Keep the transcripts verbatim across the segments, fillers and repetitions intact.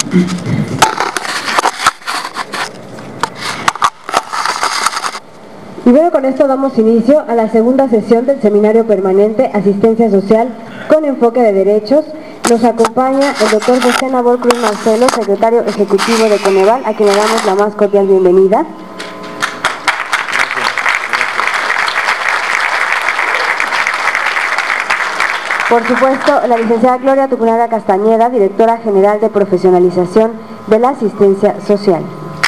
Y bueno, con esto damos inicio a la segunda sesión del Seminario Permanente Asistencia Social con enfoque de derechos. Nos acompaña el doctor José Nabor Cruz Marcelo, secretario ejecutivo de Coneval, a quien le damos la más cordial bienvenida. Por supuesto, la licenciada Gloria Tucunaga Castañeda, directora general de profesionalización de la asistencia social.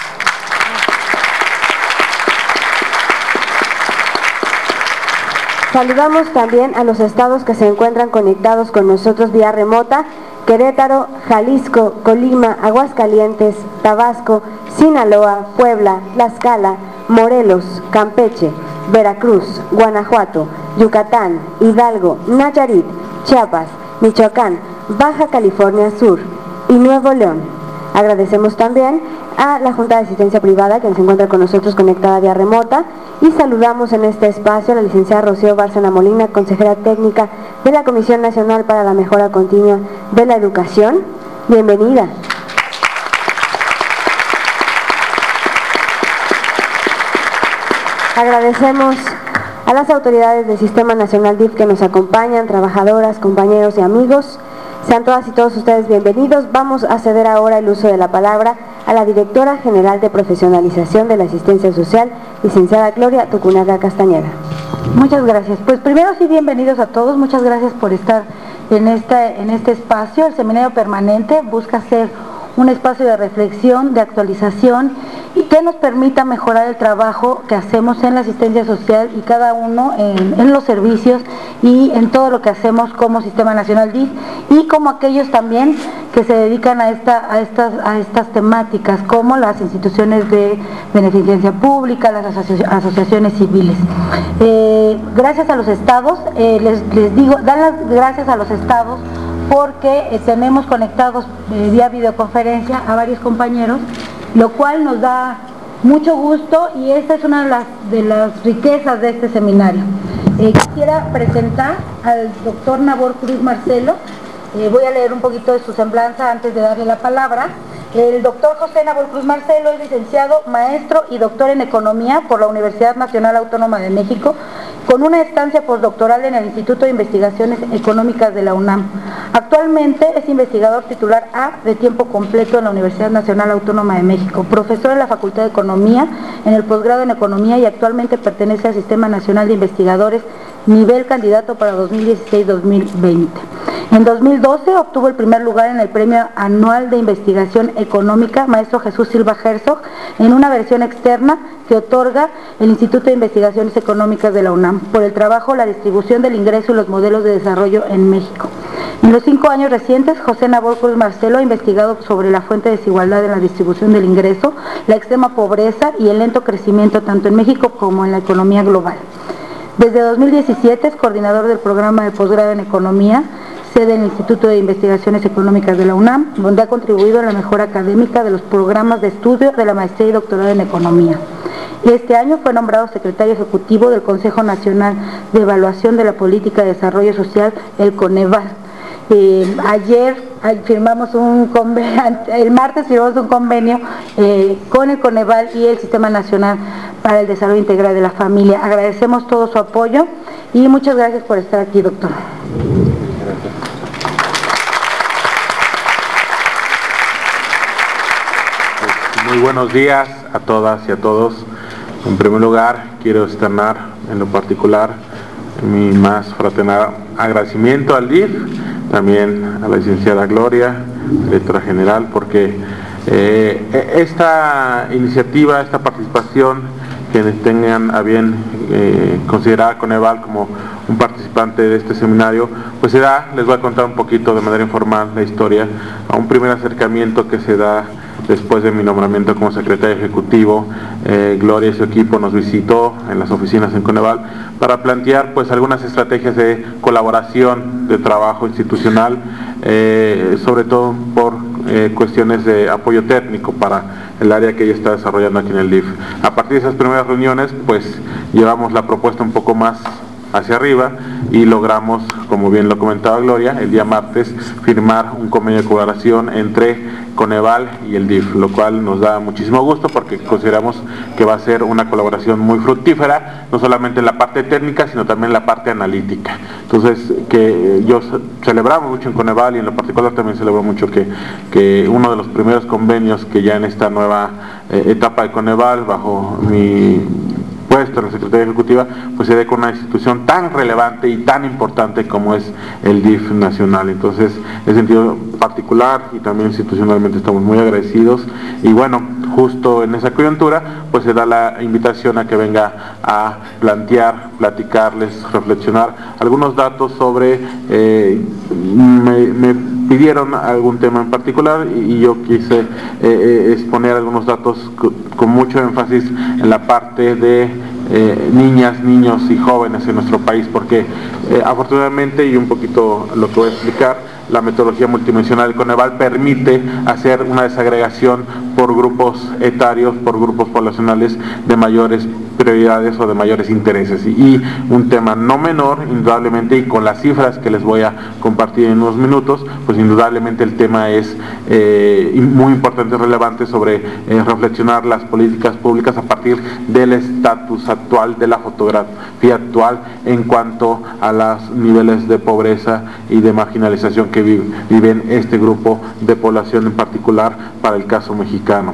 Saludamos también a los estados que se encuentran conectados con nosotros vía remota: Querétaro, Jalisco, Colima, Aguascalientes, Tabasco, Sinaloa, Puebla, Tlaxcala, Morelos, Campeche, Veracruz, Guanajuato, Yucatán, Hidalgo, Nayarit, Chiapas, Michoacán, Baja California Sur y Nuevo León. Agradecemos también a la Junta de Asistencia Privada, que se encuentra con nosotros conectada vía remota, y saludamos en este espacio a la licenciada Rocío Bárcena Molina, consejera técnica de la Comisión Nacional para la Mejora Continua de la Educación. Bienvenida. Agradecemos a las autoridades del Sistema Nacional D I F que nos acompañan, trabajadoras, compañeros y amigos. Sean todas y todos ustedes bienvenidos. Vamos a ceder ahora el uso de la palabra a la directora general de profesionalización de la asistencia social, licenciada Gloria Tucunaga Castañeda. Muchas gracias. Pues primero sí, bienvenidos a todos. Muchas gracias por estar en este, en este espacio. El Seminario Permanente busca ser un espacio de reflexión, de actualización y que nos permita mejorar el trabajo que hacemos en la asistencia social y cada uno en, en los servicios y en todo lo que hacemos como Sistema Nacional D I F, y como aquellos también que se dedican a, esta, a, estas, a estas temáticas, como las instituciones de beneficencia pública, las asoci asociaciones civiles. Eh, gracias a los estados, eh, les, les digo, dan las gracias a los estados porque eh, tenemos conectados eh, vía videoconferencia a varios compañeros, lo cual nos da mucho gusto, y esta es una de las, de las riquezas de este seminario. Eh, quisiera presentar al doctor Nabor Cruz Marcelo. Eh, voy a leer un poquito de su semblanza antes de darle la palabra. El doctor José Nabor Cruz Marcelo es licenciado, maestro y doctor en Economía por la Universidad Nacional Autónoma de México, con una estancia postdoctoral en el Instituto de Investigaciones Económicas de la UNAM. Actualmente es investigador titular A de tiempo completo en la Universidad Nacional Autónoma de México, profesor en la Facultad de Economía, en el posgrado en Economía, y actualmente pertenece al Sistema Nacional de Investigadores, nivel candidato para dos mil dieciséis dos mil veinte. En dos mil doce obtuvo el primer lugar en el Premio Anual de Investigación Económica Maestro Jesús Silva Herzog, en una versión externa que otorga el Instituto de Investigaciones Económicas de la UNAM, por el trabajo, la distribución del ingreso y los modelos de desarrollo en México. En los cinco años recientes, José Nabor Cruz Marcelo ha investigado sobre la fuente de desigualdad en la distribución del ingreso, la extrema pobreza y el lento crecimiento tanto en México como en la economía global. Desde dos mil diecisiete es coordinador del programa de posgrado en Economía, sede en el Instituto de Investigaciones Económicas de la UNAM, donde ha contribuido a la mejora académica de los programas de estudio de la maestría y doctorado en Economía. Este año fue nombrado secretario ejecutivo del Consejo Nacional de Evaluación de la Política de Desarrollo Social, el Coneval. Eh, ayer firmamos un convenio, el martes firmamos un convenio eh, con el Coneval y el Sistema Nacional para el Desarrollo Integral de la Familia. Agradecemos todo su apoyo y muchas gracias por estar aquí, doctor. Muy buenos días a todas y a todos. En primer lugar, quiero externar en lo particular mi más fraternal agradecimiento al D I F, también a la licenciada Gloria, directora general, porque eh, esta iniciativa, esta participación, quienes tengan a bien eh, considerar a Coneval como un participante de este seminario, pues se da, les voy a contar un poquito de manera informal la historia, a un primer acercamiento que se da después de mi nombramiento como secretario ejecutivo. eh, Gloria y su equipo nos visitó en las oficinas en Coneval para plantear pues algunas estrategias de colaboración, de trabajo institucional, eh, sobre todo por eh, cuestiones de apoyo técnico para el área que ella está desarrollando aquí en el D I F. A partir de esas primeras reuniones pues llevamos la propuesta un poco más hacia arriba, y logramos, como bien lo comentaba Gloria, el día martes firmar un convenio de colaboración entre Coneval y el D I F, lo cual nos da muchísimo gusto porque consideramos que va a ser una colaboración muy fructífera, no solamente en la parte técnica, sino también en la parte analítica. Entonces, que yo celebramos mucho en Coneval, y en lo particular también celebro mucho que, que uno de los primeros convenios que ya en esta nueva eh, etapa de Coneval, bajo mi puesto en la Secretaría Ejecutiva, pues se dé con una institución tan relevante y tan importante como es el D I F nacional. Entonces, en sentido particular y también institucionalmente estamos muy agradecidos, y bueno, justo en esa coyuntura pues se da la invitación a que venga a plantear, platicarles, reflexionar algunos datos sobre, eh, me, me pidieron algún tema en particular y, y yo quise eh, eh, exponer algunos datos con, con mucho énfasis en la parte de eh, niñas, niños y jóvenes en nuestro país, porque eh, afortunadamente, y un poquito lo que voy a explicar, la metodología multidimensional del Coneval permite hacer una desagregación por grupos etarios, por grupos poblacionales de mayores prioridades o de mayores intereses. Y un tema no menor, indudablemente, y con las cifras que les voy a compartir en unos minutos, pues indudablemente el tema es eh, muy importante y relevante sobre eh, reflexionar las políticas públicas a partir del estatus actual, de la fotografía actual en cuanto a los niveles de pobreza y de marginalización que viven este grupo de población, en particular para el caso mexicano.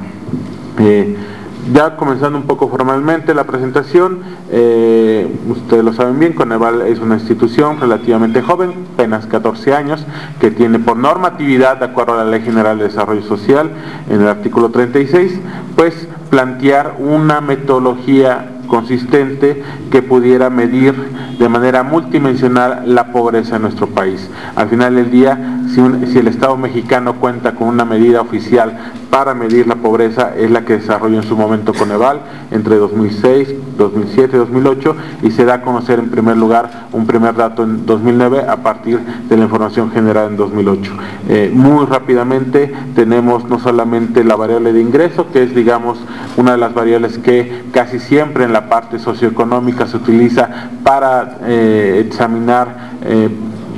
Eh, ya comenzando un poco formalmente la presentación, eh, ustedes lo saben bien, Coneval es una institución relativamente joven, apenas catorce años, que tiene por normatividad, de acuerdo a la Ley General de Desarrollo Social, en el artículo treinta y seis, pues plantear una metodología consistente que pudiera medir de manera multidimensional la pobreza en nuestro país. Al final del día, si, un, si el Estado mexicano cuenta con una medida oficial para medir la pobreza, es la que desarrolló en su momento Coneval entre dos mil seis, dos mil siete, dos mil ocho, y se da a conocer en primer lugar un primer dato en dos mil nueve a partir de la información generada en dos mil ocho. Eh, muy rápidamente tenemos no solamente la variable de ingreso, que es, digamos, una de las variables que casi siempre en la parte socioeconómica se utiliza para eh, examinar eh,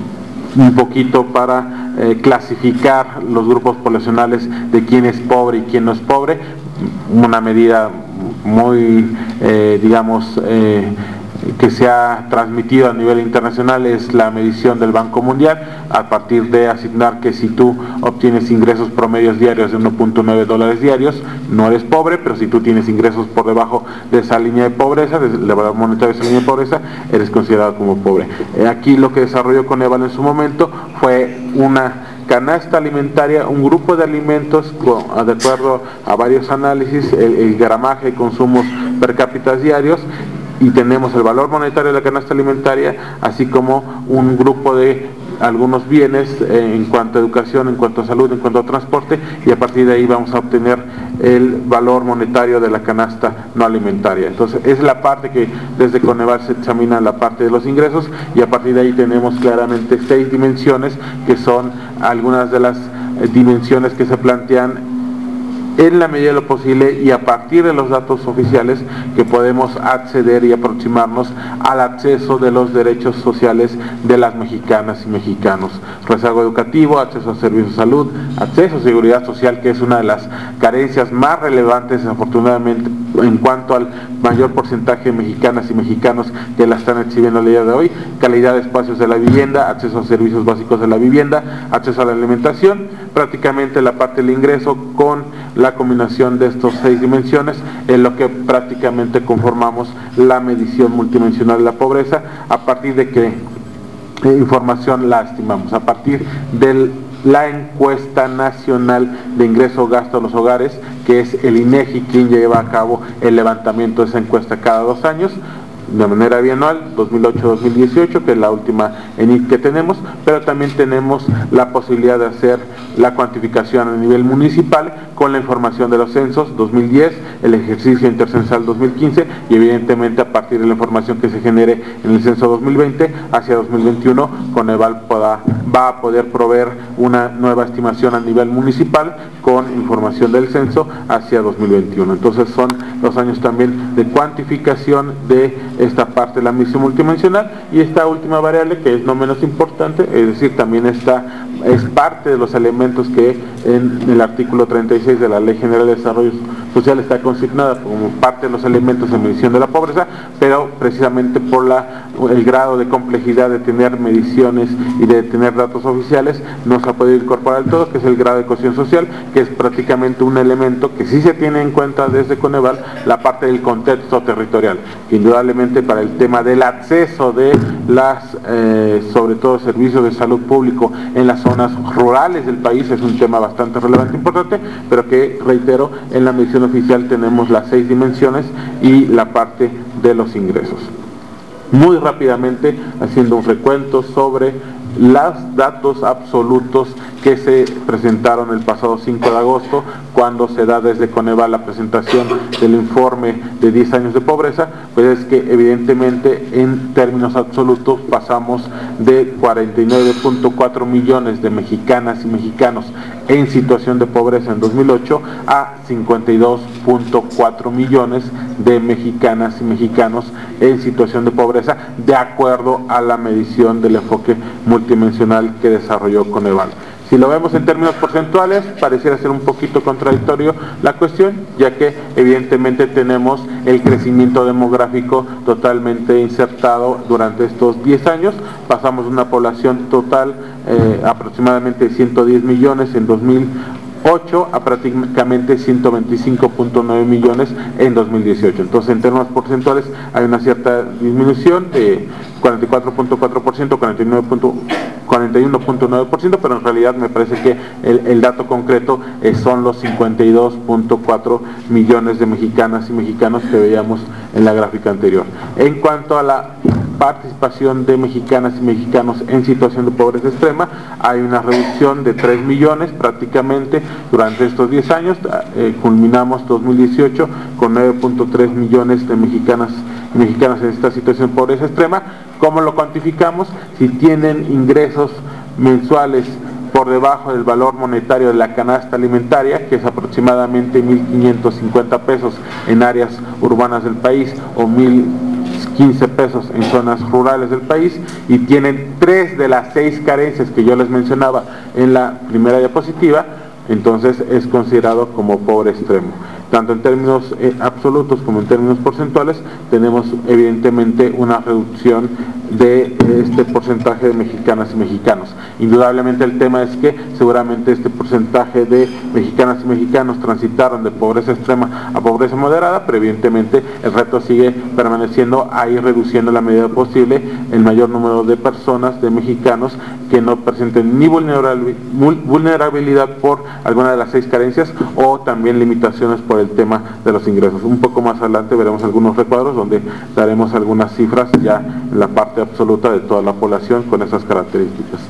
un poquito para eh, clasificar los grupos poblacionales de quién es pobre y quién no es pobre. Una medida muy, eh, digamos, eh, que se ha transmitido a nivel internacional es la medición del Banco Mundial, a partir de asignar que si tú obtienes ingresos promedios diarios de uno punto nueve dólares diarios, no eres pobre, pero si tú tienes ingresos por debajo de esa línea de pobreza, del valor monetario de esa línea de pobreza, eres considerado como pobre. Aquí lo que desarrolló Coneval en su momento fue una canasta alimentaria, un grupo de alimentos con, de acuerdo a varios análisis, el, el gramaje de consumos per cápita diarios, y tenemos el valor monetario de la canasta alimentaria, así como un grupo de algunos bienes eh, en cuanto a educación, en cuanto a salud, en cuanto a transporte, y a partir de ahí vamos a obtener el valor monetario de la canasta no alimentaria. Entonces es la parte que desde Coneval se examina, la parte de los ingresos, y a partir de ahí tenemos claramente seis dimensiones que son algunas de las eh, dimensiones que se plantean en la medida de lo posible y a partir de los datos oficiales que podemos acceder y aproximarnos al acceso de los derechos sociales de las mexicanas y mexicanos. Rezago educativo, acceso a servicios de salud, acceso a seguridad social, que es una de las carencias más relevantes, afortunadamente, en cuanto al mayor porcentaje de mexicanas y mexicanos que la están exhibiendo el día de hoy, calidad de espacios de la vivienda, acceso a servicios básicos de la vivienda, acceso a la alimentación, prácticamente la parte del ingreso con la combinación de estas seis dimensiones es lo que prácticamente conformamos la medición multidimensional de la pobreza. A partir de qué eh, información la estimamos, a partir de la encuesta nacional de ingreso-gasto de los hogares, que es el INEGI quien lleva a cabo el levantamiento de esa encuesta cada dos años, de manera bianual, dos mil ocho a dos mil dieciocho, que es la última N I C que tenemos, pero también tenemos la posibilidad de hacer la cuantificación a nivel municipal con la información de los censos dos mil diez, el ejercicio intercensal dos mil quince, y evidentemente a partir de la información que se genere en el censo dos mil veinte hacia dos mil veintiuno, Coneval pueda va a poder proveer una nueva estimación a nivel municipal con información del censo hacia dos mil veintiuno. Entonces son los años también de cuantificación de esta parte de la misión multidimensional, y esta última variable, que es no menos importante, es decir, también está, es parte de los elementos que en el artículo treinta y seis de la Ley General de Desarrollo Social está consignada como parte de los elementos de medición de la pobreza, pero precisamente por la, el grado de complejidad de tener mediciones y de tener datos oficiales, no se ha podido incorporar el todo, que es el grado de cohesión social, que es prácticamente un elemento que sí se tiene en cuenta desde Coneval, la parte del contexto territorial, que indudablemente para el tema del acceso de las, eh, sobre todo servicios de salud público en las zonas rurales del país, es un tema bastante relevante e importante, pero que, reitero, en la medición oficial tenemos las seis dimensiones y la parte de los ingresos. Muy rápidamente, haciendo un recuento sobre los datos absolutos que se presentaron el pasado cinco de agosto, cuando se da desde Coneval la presentación del informe de diez años de pobreza, pues es que evidentemente en términos absolutos pasamos de cuarenta y nueve punto cuatro millones de mexicanas y mexicanos en situación de pobreza en dos mil ocho a cincuenta y dos punto cuatro millones de mexicanas y mexicanos en situación de pobreza, de acuerdo a la medición del enfoque multidimensional que desarrolló Coneval. Si lo vemos en términos porcentuales, pareciera ser un poquito contradictorio la cuestión, ya que evidentemente tenemos el crecimiento demográfico totalmente insertado durante estos diez años. Pasamos de una población total eh, aproximadamente de ciento diez millones en dos mil ocho a prácticamente ciento veinticinco punto nueve millones en dos mil dieciocho. Entonces, en términos porcentuales hay una cierta disminución de cuarenta y cuatro punto cuatro por ciento, cuarenta y uno punto nueve por ciento, pero en realidad me parece que el, el dato concreto eh, son los cincuenta y dos punto cuatro millones de mexicanas y mexicanos que veíamos en la gráfica anterior. En cuanto a la participación de mexicanas y mexicanos en situación de pobreza extrema, hay una reducción de tres millones prácticamente durante estos diez años. Eh, culminamos dos mil dieciocho con nueve punto tres millones de mexicanas y mexicanos en esta situación de pobreza extrema. ¿Cómo lo cuantificamos? Si tienen ingresos mensuales por debajo del valor monetario de la canasta alimentaria, que es aproximadamente mil quinientos cincuenta pesos en áreas urbanas del país o mil quince pesos en zonas rurales del país, y tienen tres de las seis carencias que yo les mencionaba en la primera diapositiva, entonces es considerado como pobre extremo. Tanto en términos eh, absolutos como en términos porcentuales, tenemos evidentemente una reducción de este porcentaje de mexicanas y mexicanos. Indudablemente el tema es que seguramente este porcentaje de mexicanas y mexicanos transitaron de pobreza extrema a pobreza moderada, pero evidentemente el reto sigue permaneciendo a ir reduciendo en la medida posible el mayor número de personas, de mexicanos, que no presenten ni vulnerabilidad por alguna de las seis carencias o también limitaciones por el tema de los ingresos. Un poco más adelante veremos algunos recuadros donde daremos algunas cifras ya en la parte absoluta de toda la población con esas características.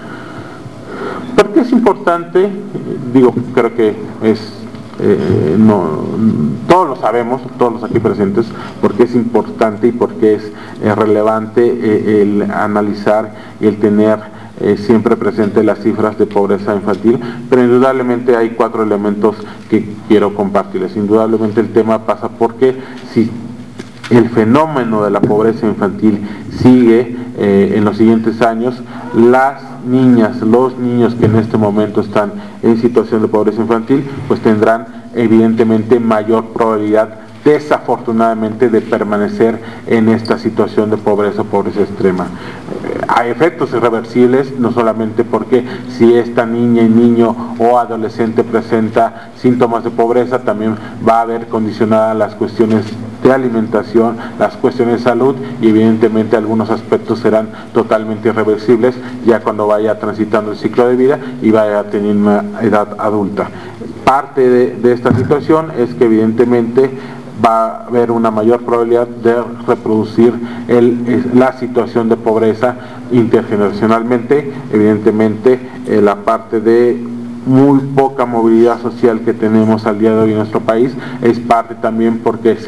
¿Por qué es importante? Digo, creo que es Eh, no, todos lo sabemos, todos los aquí presentes, porque es importante y porque es eh, relevante eh, el analizar y el tener eh, siempre presente las cifras de pobreza infantil, pero indudablemente hay cuatro elementos que quiero compartirles. Indudablemente el tema pasa porque si el fenómeno de la pobreza infantil sigue eh, en los siguientes años, las niñas, los niños que en este momento están en situación de pobreza infantil, pues tendrán evidentemente mayor probabilidad, desafortunadamente, de permanecer en esta situación de pobreza o pobreza extrema. Eh, hay efectos irreversibles, no solamente porque si esta niña y niño o adolescente presenta síntomas de pobreza, también va a haber condicionadas las cuestiones de alimentación, las cuestiones de salud, y evidentemente algunos aspectos serán totalmente irreversibles ya cuando vaya transitando el ciclo de vida y vaya teniendo una edad adulta. Parte de, de esta situación es que evidentemente va a haber una mayor probabilidad de reproducir el, la situación de pobreza intergeneracionalmente. Evidentemente eh, la parte de muy poca movilidad social que tenemos al día de hoy en nuestro país es parte también porque se ha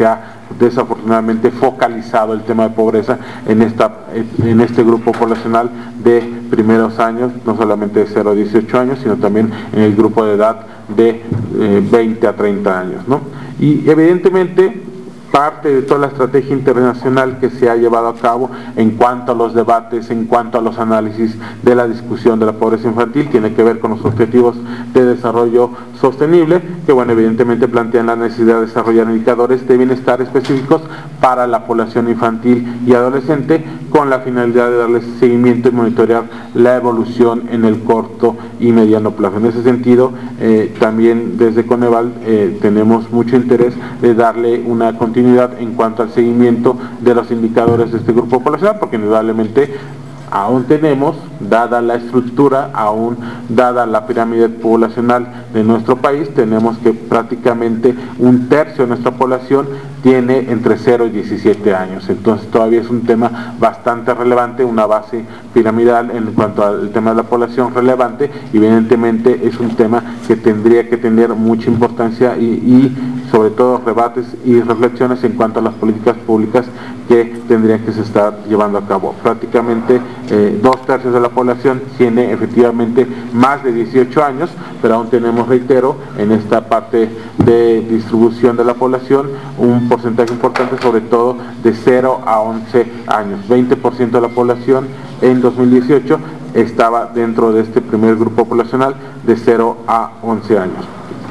desafortunadamente focalizado el tema de pobreza en, esta, en este grupo poblacional de primeros años, no solamente de cero a dieciocho años, sino también en el grupo de edad de eh, veinte a treinta años, ¿no? Y evidentemente parte de toda la estrategia internacional que se ha llevado a cabo en cuanto a los debates, en cuanto a los análisis de la discusión de la pobreza infantil, tiene que ver con los objetivos de desarrollo sostenible, que bueno, evidentemente plantean la necesidad de desarrollar indicadores de bienestar específicos para la población infantil y adolescente, con la finalidad de darles seguimiento y monitorear la evolución en el corto y mediano plazo. En ese sentido, eh, también desde Coneval eh, tenemos mucho interés de darle una continuidad en cuanto al seguimiento de los indicadores de este grupo poblacional, porque indudablemente aún tenemos, dada la estructura, aún dada la pirámide poblacional de nuestro país, tenemos que prácticamente un tercio de nuestra población tiene entre cero y diecisiete años, entonces todavía es un tema bastante relevante, una base piramidal en cuanto al tema de la población relevante, y evidentemente es un tema que tendría que tener mucha importancia y, y sobre todo rebates y reflexiones en cuanto a las políticas públicas que tendrían que se estar llevando a cabo. Prácticamente eh, dos tercios de la población tiene efectivamente más de dieciocho años, pero aún tenemos, reitero, en esta parte de distribución de la población un porcentaje importante, sobre todo de cero a once años. veinte por ciento de la población en dos mil dieciocho estaba dentro de este primer grupo poblacional de cero a once años.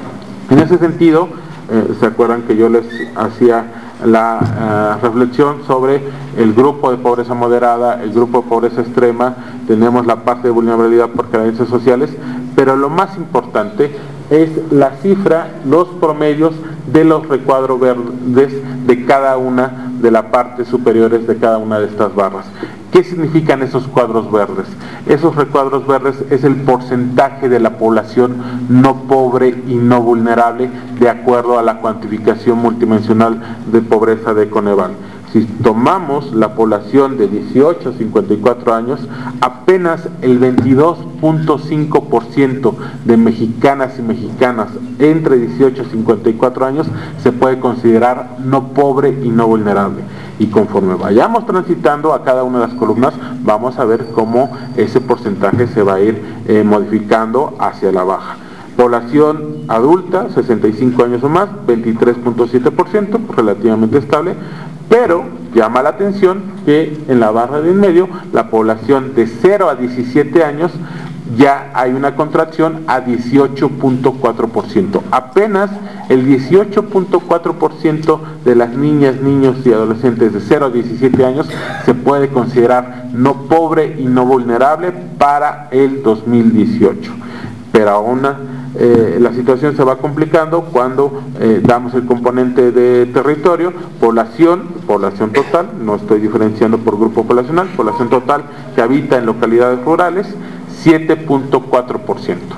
En ese sentido, eh, se acuerdan que yo les hacía la uh, reflexión sobre el grupo de pobreza moderada, el grupo de pobreza extrema, tenemos la parte de vulnerabilidad por carencias sociales, pero lo más importante es la cifra, los promedios de los recuadros verdes de cada una de las partes superiores de cada una de estas barras. ¿Qué significan esos cuadros verdes? Esos recuadros verdes es el porcentaje de la población no pobre y no vulnerable de acuerdo a la cuantificación multidimensional de pobreza de Coneval. Si tomamos la población de dieciocho a cincuenta y cuatro años, apenas el veintidós punto cinco por ciento de mexicanas y mexicanas entre dieciocho a cincuenta y cuatro años se puede considerar no pobre y no vulnerable. Y conforme vayamos transitando a cada una de las columnas, vamos a ver cómo ese porcentaje se va a ir eh, modificando hacia la baja. Población adulta, sesenta y cinco años o más, veintitrés punto siete por ciento, relativamente estable, pero llama la atención que en la barra de en medio, la población de cero a diecisiete años, ya hay una contracción a dieciocho punto cuatro por ciento. Apenas el dieciocho punto cuatro por ciento de las niñas, niños y adolescentes de cero a diecisiete años se puede considerar no pobre y no vulnerable para el dos mil dieciocho. Pero aún eh, la situación se va complicando cuando eh, damos el componente de territorio, población, población total, no estoy diferenciando por grupo poblacional, población total que habita en localidades rurales, siete punto cuatro por ciento.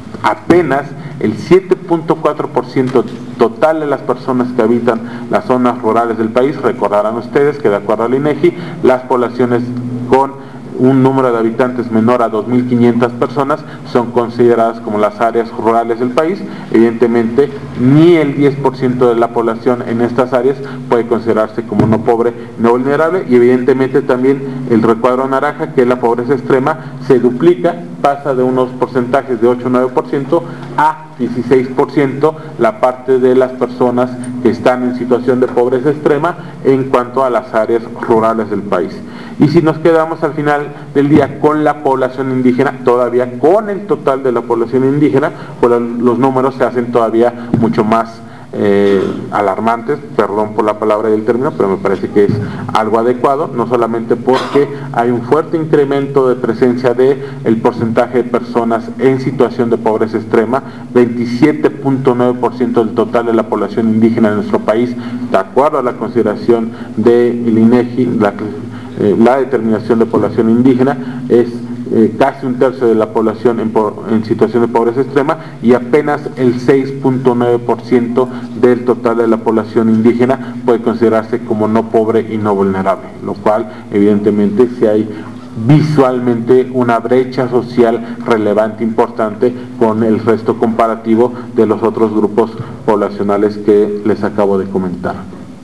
Apenas el siete punto cuatro por ciento total de las personas que habitan las zonas rurales del país. Recordarán ustedes que de acuerdo al INEGI, las poblaciones con un número de habitantes menor a dos mil quinientas personas son consideradas como las áreas rurales del país. Evidentemente, ni el diez por ciento de la población en estas áreas puede considerarse como no pobre, no vulnerable, y evidentemente también el recuadro naranja, que es la pobreza extrema, se duplica, pasa de unos porcentajes de ocho a nueve por ciento a dieciséis por ciento la parte de las personas que están en situación de pobreza extrema en cuanto a las áreas rurales del país. Y si nos quedamos al final del día con la población indígena, todavía con el total de la población indígena, pues los números se hacen todavía mucho más eh, alarmantes, perdón por la palabra y el término, pero me parece que es algo adecuado, no solamente porque hay un fuerte incremento de presencia de el porcentaje de personas en situación de pobreza extrema, veintisiete punto nueve por ciento del total de la población indígena de nuestro país, de acuerdo a la consideración del INEGI, la Eh, la determinación de población indígena es eh, casi un tercio de la población en, en situación de pobreza extrema, y apenas el seis punto nueve por ciento del total de la población indígena puede considerarse como no pobre y no vulnerable, lo cual evidentemente si hay visualmente una brecha social relevante, importante, con el resto comparativo de los otros grupos poblacionales que les acabo de comentar.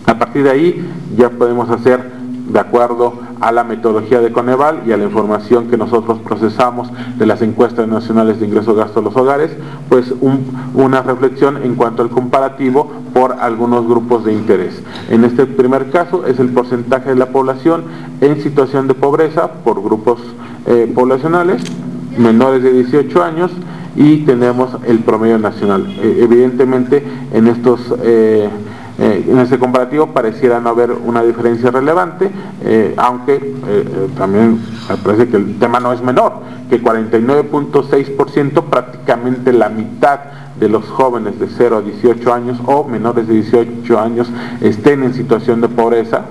A partir de ahí ya podemos hacer, de acuerdo a la metodología de Coneval y a la información que nosotros procesamos de las encuestas nacionales de ingreso-gasto de los hogares, pues un, una reflexión en cuanto al comparativo por algunos grupos de interés. En este primer caso es el porcentaje de la población en situación de pobreza por grupos eh, poblacionales, menores de dieciocho años, y tenemos el promedio nacional. Eh, evidentemente en estos eh, Eh, en este comparativo pareciera no haber una diferencia relevante, eh, aunque eh, eh, también me parece que el tema no es menor, que cuarenta y nueve punto seis por ciento, prácticamente la mitad de los jóvenes de cero a dieciocho años o menores de dieciocho años estén en situación de pobreza.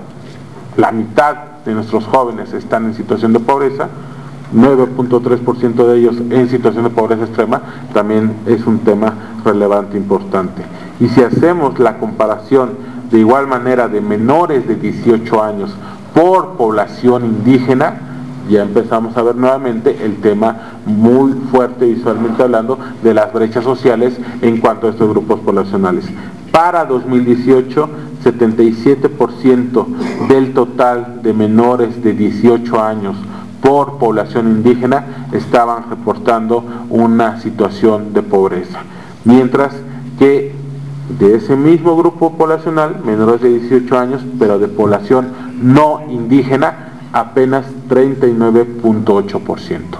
La mitad de nuestros jóvenes están en situación de pobreza, nueve punto tres por ciento de ellos en situación de pobreza extrema, también es un tema relevante, importante. Y si hacemos la comparación de igual manera de menores de dieciocho años por población indígena, ya empezamos a ver nuevamente el tema muy fuerte visualmente hablando de las brechas sociales en cuanto a estos grupos poblacionales. Para dos mil dieciocho, setenta y siete por ciento del total de menores de dieciocho años por población indígena estaban reportando una situación de pobreza, mientras que de ese mismo grupo poblacional, menores de dieciocho años, pero de población no indígena, apenas treinta y nueve punto ocho por ciento.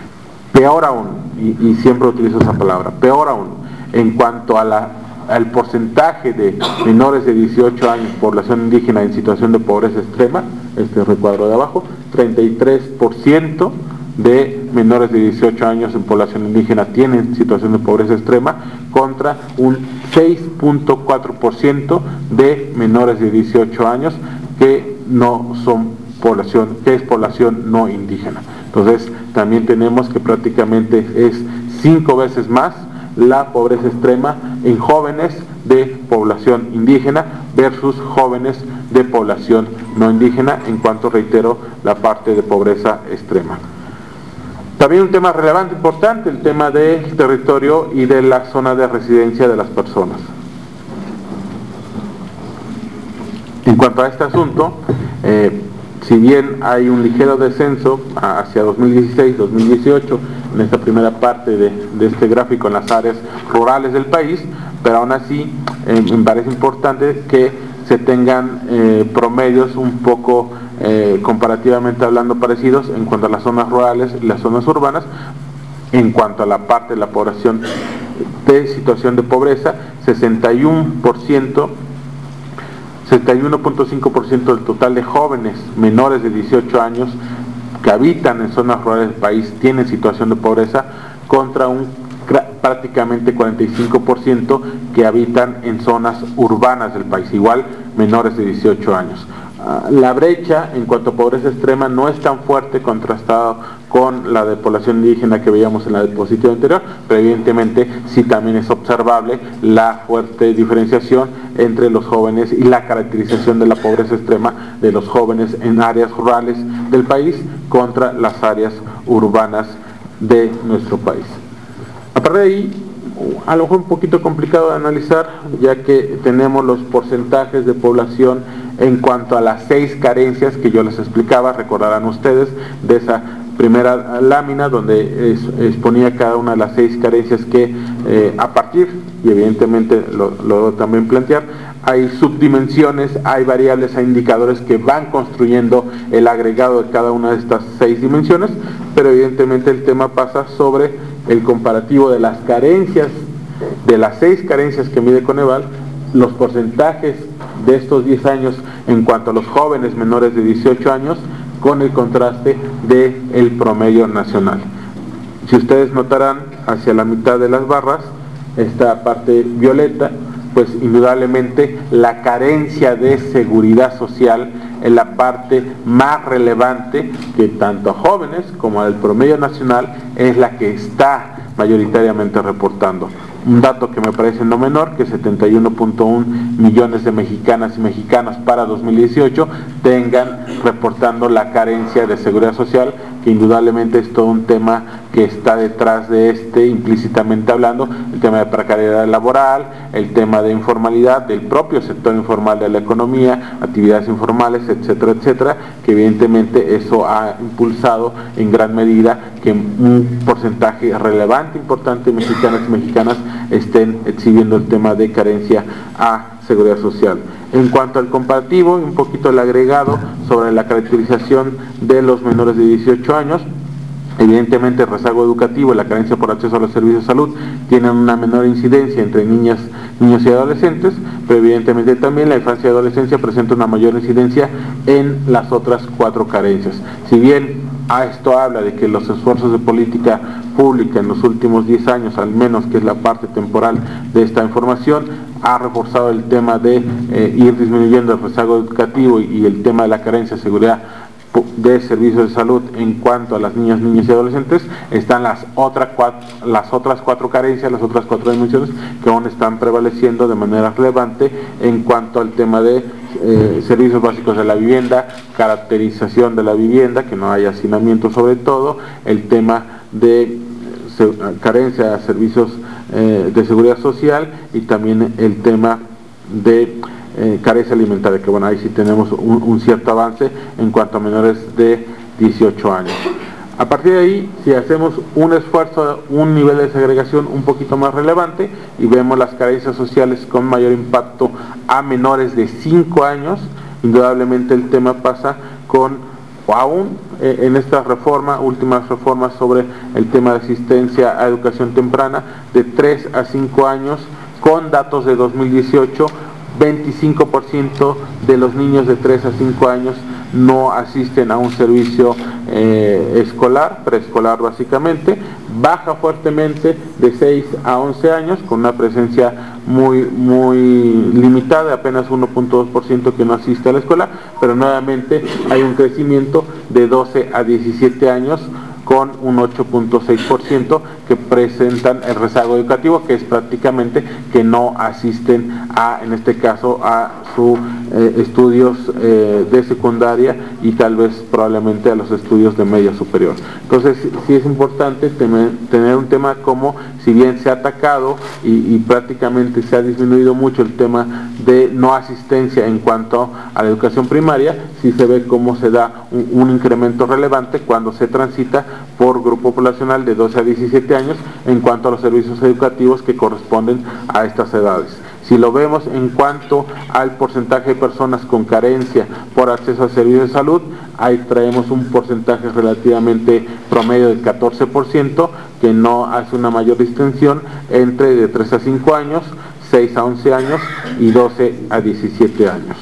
Peor aún, y, y siempre utilizo esa palabra, peor aún, en cuanto a la, al porcentaje de menores de dieciocho años, población indígena en situación de pobreza extrema, este recuadro de abajo, treinta y tres por ciento de menores de dieciocho años en población indígena tienen situación de pobreza extrema, contra un seis punto cuatro por ciento de menores de dieciocho años que no son población, que es población no indígena. Entonces también tenemos que prácticamente es cinco veces más la pobreza extrema en jóvenes de población indígena versus jóvenes de población no indígena, en cuanto, reitero, la parte de pobreza extrema. También un tema relevante, importante, el tema del territorio y de la zona de residencia de las personas. En cuanto a este asunto, eh, si bien hay un ligero descenso hacia dos mil dieciséis dos mil dieciocho en esta primera parte de, de este gráfico en las áreas rurales del país, pero aún así eh, me parece importante que se tengan eh, promedios un poco eh, comparativamente hablando parecidos en cuanto a las zonas rurales y las zonas urbanas. En cuanto a la parte de la población de situación de pobreza, sesenta y uno por ciento, sesenta y uno punto cinco por ciento del total de jóvenes menores de dieciocho años que habitan en zonas rurales del país tienen situación de pobreza, contra un prácticamente cuarenta y cinco por ciento que habitan en zonas urbanas del país, igual menores de dieciocho años. La brecha en cuanto a pobreza extrema no es tan fuerte contrastado con la de población indígena que veíamos en la diapositiva anterior, pero evidentemente sí también es observable la fuerte diferenciación entre los jóvenes y la caracterización de la pobreza extrema de los jóvenes en áreas rurales del país contra las áreas urbanas de nuestro país. Aparte de ahí, a lo mejor un poquito complicado de analizar, ya que tenemos los porcentajes de población en cuanto a las seis carencias que yo les explicaba, recordarán ustedes, de esa primera lámina donde es, exponía cada una de las seis carencias que eh, a partir, y evidentemente lo, lo debo también plantear, hay subdimensiones, hay variables, hay indicadores que van construyendo el agregado de cada una de estas seis dimensiones, pero evidentemente el tema pasa sobre el comparativo de las carencias, de las seis carencias que mide Coneval, los porcentajes de estos diez años en cuanto a los jóvenes menores de dieciocho años, con el contraste del promedio nacional. Si ustedes notarán, hacia la mitad de las barras, esta parte violeta, pues indudablemente la carencia de seguridad social es la parte más relevante, que tanto a jóvenes como al promedio nacional es la que está mayoritariamente reportando. Un dato que me parece no menor, que setenta y uno punto uno millones de mexicanas y mexicanos para dos mil dieciocho tengan reportando la carencia de seguridad social que indudablemente es todo un tema que está detrás de este, implícitamente hablando, el tema de precariedad laboral, el tema de informalidad, del propio sector informal de la economía, actividades informales, etcétera, etcétera, que evidentemente eso ha impulsado en gran medida que un porcentaje relevante, importante de mexicanos y mexicanas estén exhibiendo el tema de carencia a seguridad social. En cuanto al comparativo, un poquito el agregado sobre la caracterización de los menores de dieciocho años, evidentemente el rezago educativo y la carencia por acceso a los servicios de salud tienen una menor incidencia entre niñas, niños y adolescentes, pero evidentemente también la infancia y adolescencia presenta una mayor incidencia en las otras cuatro carencias. Si bien a esto habla de que los esfuerzos de política pública en los últimos diez años, al menos que es la parte temporal de esta información, ha reforzado el tema de eh, ir disminuyendo el rezago educativo y, y el tema de la carencia de seguridad de servicios de salud en cuanto a las niñas, niños y adolescentes, están las, otra cuatro, las otras cuatro carencias, las otras cuatro dimensiones que aún están prevaleciendo de manera relevante en cuanto al tema de eh, servicios básicos de la vivienda, caracterización de la vivienda, que no haya hacinamiento sobre todo, el tema de se, carencia de servicios eh, de seguridad social y también el tema de Eh, carencia alimentaria, que bueno, ahí sí tenemos un, un cierto avance en cuanto a menores de dieciocho años. A partir de ahí, si hacemos un esfuerzo, un nivel de segregación un poquito más relevante y vemos las carencias sociales con mayor impacto a menores de cinco años, indudablemente el tema pasa con, o aún eh, en esta reforma, últimas reformas sobre el tema de asistencia a educación temprana, de tres a cinco años, con datos de dos mil dieciocho, veinticinco por ciento de los niños de tres a cinco años no asisten a un servicio eh, escolar, preescolar básicamente, baja fuertemente de seis a once años con una presencia muy, muy limitada, apenas uno punto dos por ciento que no asiste a la escuela, pero nuevamente hay un crecimiento de doce a diecisiete años con un ocho punto seis por ciento que presentan el rezago educativo, que es prácticamente que no asisten a, en este caso, a sus eh, estudios eh, de secundaria y tal vez probablemente a los estudios de media superior. Entonces sí es importante tener, tener un tema como, si bien se ha atacado y, y prácticamente se ha disminuido mucho el tema de no asistencia en cuanto a la educación primaria, sí se ve cómo se da un, un incremento relevante cuando se transita por grupo poblacional de doce a diecisiete años en cuanto a los servicios educativos que corresponden a estas edades. Si lo vemos en cuanto al porcentaje de personas con carencia por acceso a servicios de salud, ahí traemos un porcentaje relativamente promedio del catorce por ciento, que no hace una mayor distinción entre de tres a cinco años, seis a once años y doce a diecisiete años.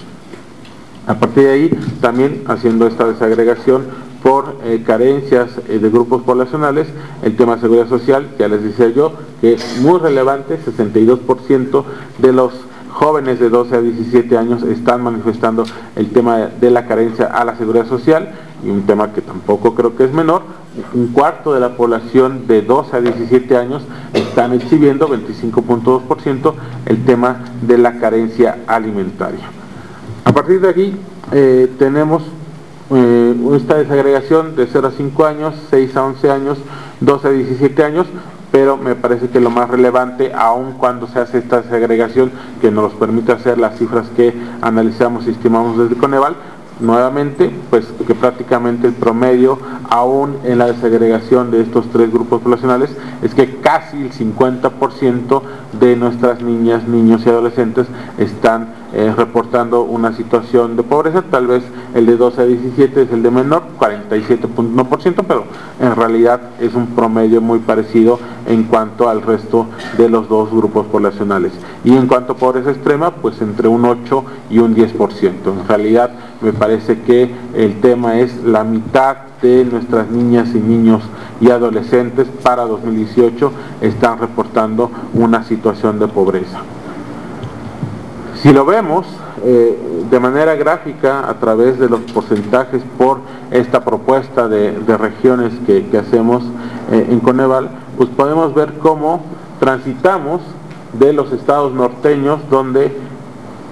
A partir de ahí, también haciendo esta desagregación por eh, carencias eh, de grupos poblacionales, el tema de seguridad social, ya les decía yo, que es muy relevante, sesenta y dos por ciento de los jóvenes de doce a diecisiete años están manifestando el tema de la carencia a la seguridad social, y un tema que tampoco creo que es menor, un cuarto de la población de doce a diecisiete años están exhibiendo, veinticinco punto dos por ciento, el tema de la carencia alimentaria. A partir de aquí eh, tenemos Eh, esta desagregación de cero a cinco años, seis a once años, doce a diecisiete años, pero me parece que lo más relevante, aun cuando se hace esta desagregación que nos permite hacer las cifras que analizamos y estimamos desde Coneval, nuevamente, pues que prácticamente el promedio, aún en la desagregación de estos tres grupos poblacionales, es que casi el cincuenta por ciento de nuestras niñas, niños y adolescentes están eh, reportando una situación de pobreza. Tal vez el de doce a diecisiete es el de menor, cuarenta y siete punto uno por ciento, pero en realidad es un promedio muy parecido en cuanto al resto de los dos grupos poblacionales. Y en cuanto a pobreza extrema, pues entre un ocho y un diez por ciento. En realidad me parece que el tema es la mitad de nuestras niñas y niños y adolescentes para dos mil dieciocho están reportando una situación de pobreza. Si lo vemos eh, de manera gráfica a través de los porcentajes por esta propuesta de, de regiones que, que hacemos eh, en Coneval, pues podemos ver cómo transitamos de los estados norteños, donde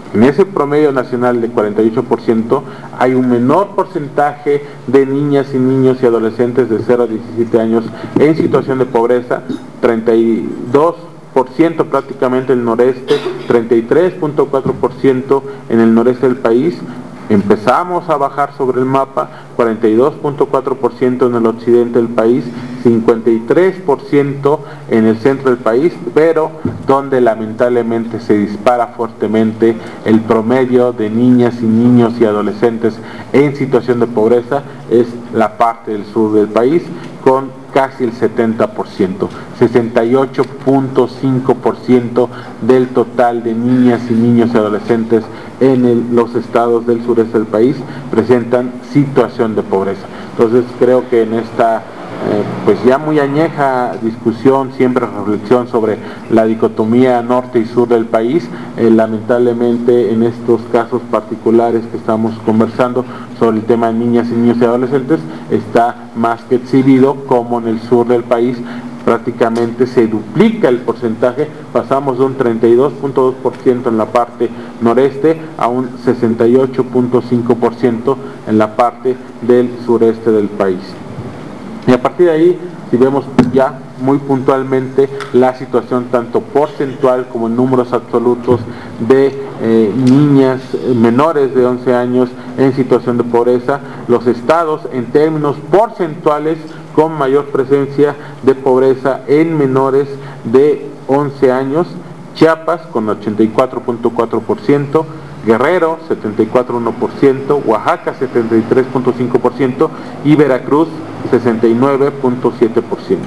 En ese promedio nacional de cuarenta y ocho por ciento hay un menor porcentaje de niñas y niños y adolescentes de cero a diecisiete años en situación de pobreza, treinta y dos por ciento prácticamente en el noreste, treinta y tres punto cuatro por ciento en el noreste del país. Empezamos a bajar sobre el mapa, cuarenta y dos punto cuatro por ciento en el occidente del país, cincuenta y tres por ciento en el centro del país, pero donde lamentablemente se dispara fuertemente el promedio de niñas y niños y adolescentes en situación de pobreza es la parte del sur del país, con casi el setenta por ciento, sesenta y ocho punto cinco por ciento del total de niñas y niños y adolescentes en el, los estados del sureste del país presentan situación de pobreza. Entonces creo que en esta eh, pues ya muy añeja discusión, siempre reflexión sobre la dicotomía norte y sur del país, eh, lamentablemente en estos casos particulares que estamos conversando sobre el tema de niñas y niños y adolescentes está más que exhibido como en el sur del país prácticamente se duplica el porcentaje, pasamos de un treinta y dos punto dos por ciento en la parte noreste a un sesenta y ocho punto cinco por ciento en la parte del sureste del país. Y a partir de ahí, si vemos ya muy puntualmente la situación tanto porcentual como en números absolutos de eh, niñas menores de once años en situación de pobreza, los estados en términos porcentuales con mayor presencia de pobreza en menores de once años, Chiapas con ochenta y cuatro punto cuatro por ciento, Guerrero setenta y cuatro punto uno por ciento, Oaxaca setenta y tres punto cinco por ciento y Veracruz sesenta y nueve punto siete por ciento.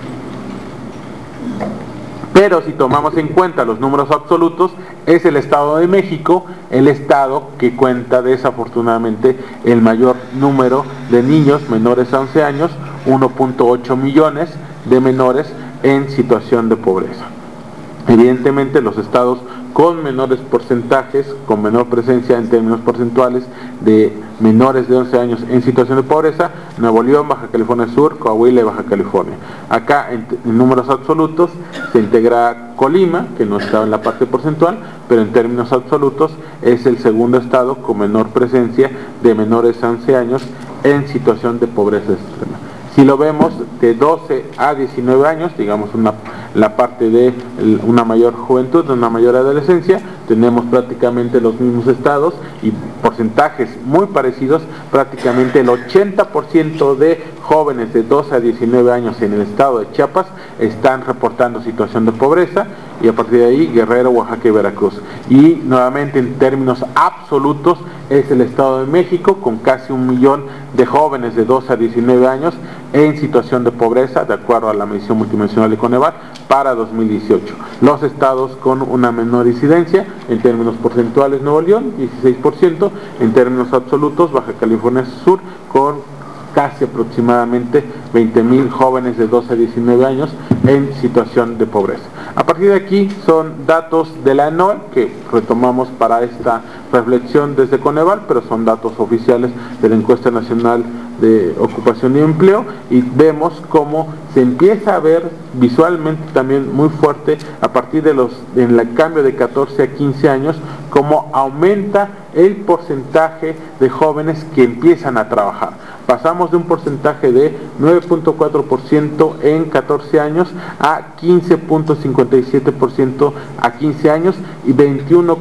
Pero si tomamos en cuenta los números absolutos, es el Estado de México el estado que cuenta desafortunadamente el mayor número de niños menores a once años, uno punto ocho millones de menores en situación de pobreza. Evidentemente los estados con menores porcentajes, con menor presencia en términos porcentuales de menores de once años en situación de pobreza, Nuevo León, Baja California Sur, Coahuila y Baja California. Acá en, en números absolutos se integra Colima, que no está en la parte porcentual, pero en términos absolutos es el segundo estado con menor presencia de menores de once años en situación de pobreza extrema. Si lo vemos de doce a diecinueve años, digamos una, la parte de una mayor juventud, de una mayor adolescencia, tenemos prácticamente los mismos estados y porcentajes muy parecidos, prácticamente el ochenta por ciento de jóvenes de doce a diecinueve años en el estado de Chiapas están reportando situación de pobreza, y a partir de ahí Guerrero, Oaxaca y Veracruz. Y nuevamente en términos absolutos es el Estado de México con casi un millón de jóvenes de doce a diecinueve años en situación de pobreza, de acuerdo a la medición multidimensional de Coneval para dos mil dieciocho. Los estados con una menor incidencia, en términos porcentuales Nuevo León, dieciséis por ciento, en términos absolutos Baja California Sur con casi aproximadamente veinte mil jóvenes de doce a diecinueve años en situación de pobreza. A partir de aquí son datos de la E N O E que retomamos para esta reflexión desde Coneval, pero son datos oficiales de la Encuesta Nacional de Ocupación y Empleo, y vemos cómo se empieza a ver visualmente también muy fuerte a partir de los en el cambio de catorce a quince años, cómo aumenta el porcentaje de jóvenes que empiezan a trabajar. Pasamos de un porcentaje de nueve punto cuatro por ciento en catorce años a quince punto cincuenta y siete por ciento a quince años y veintiuno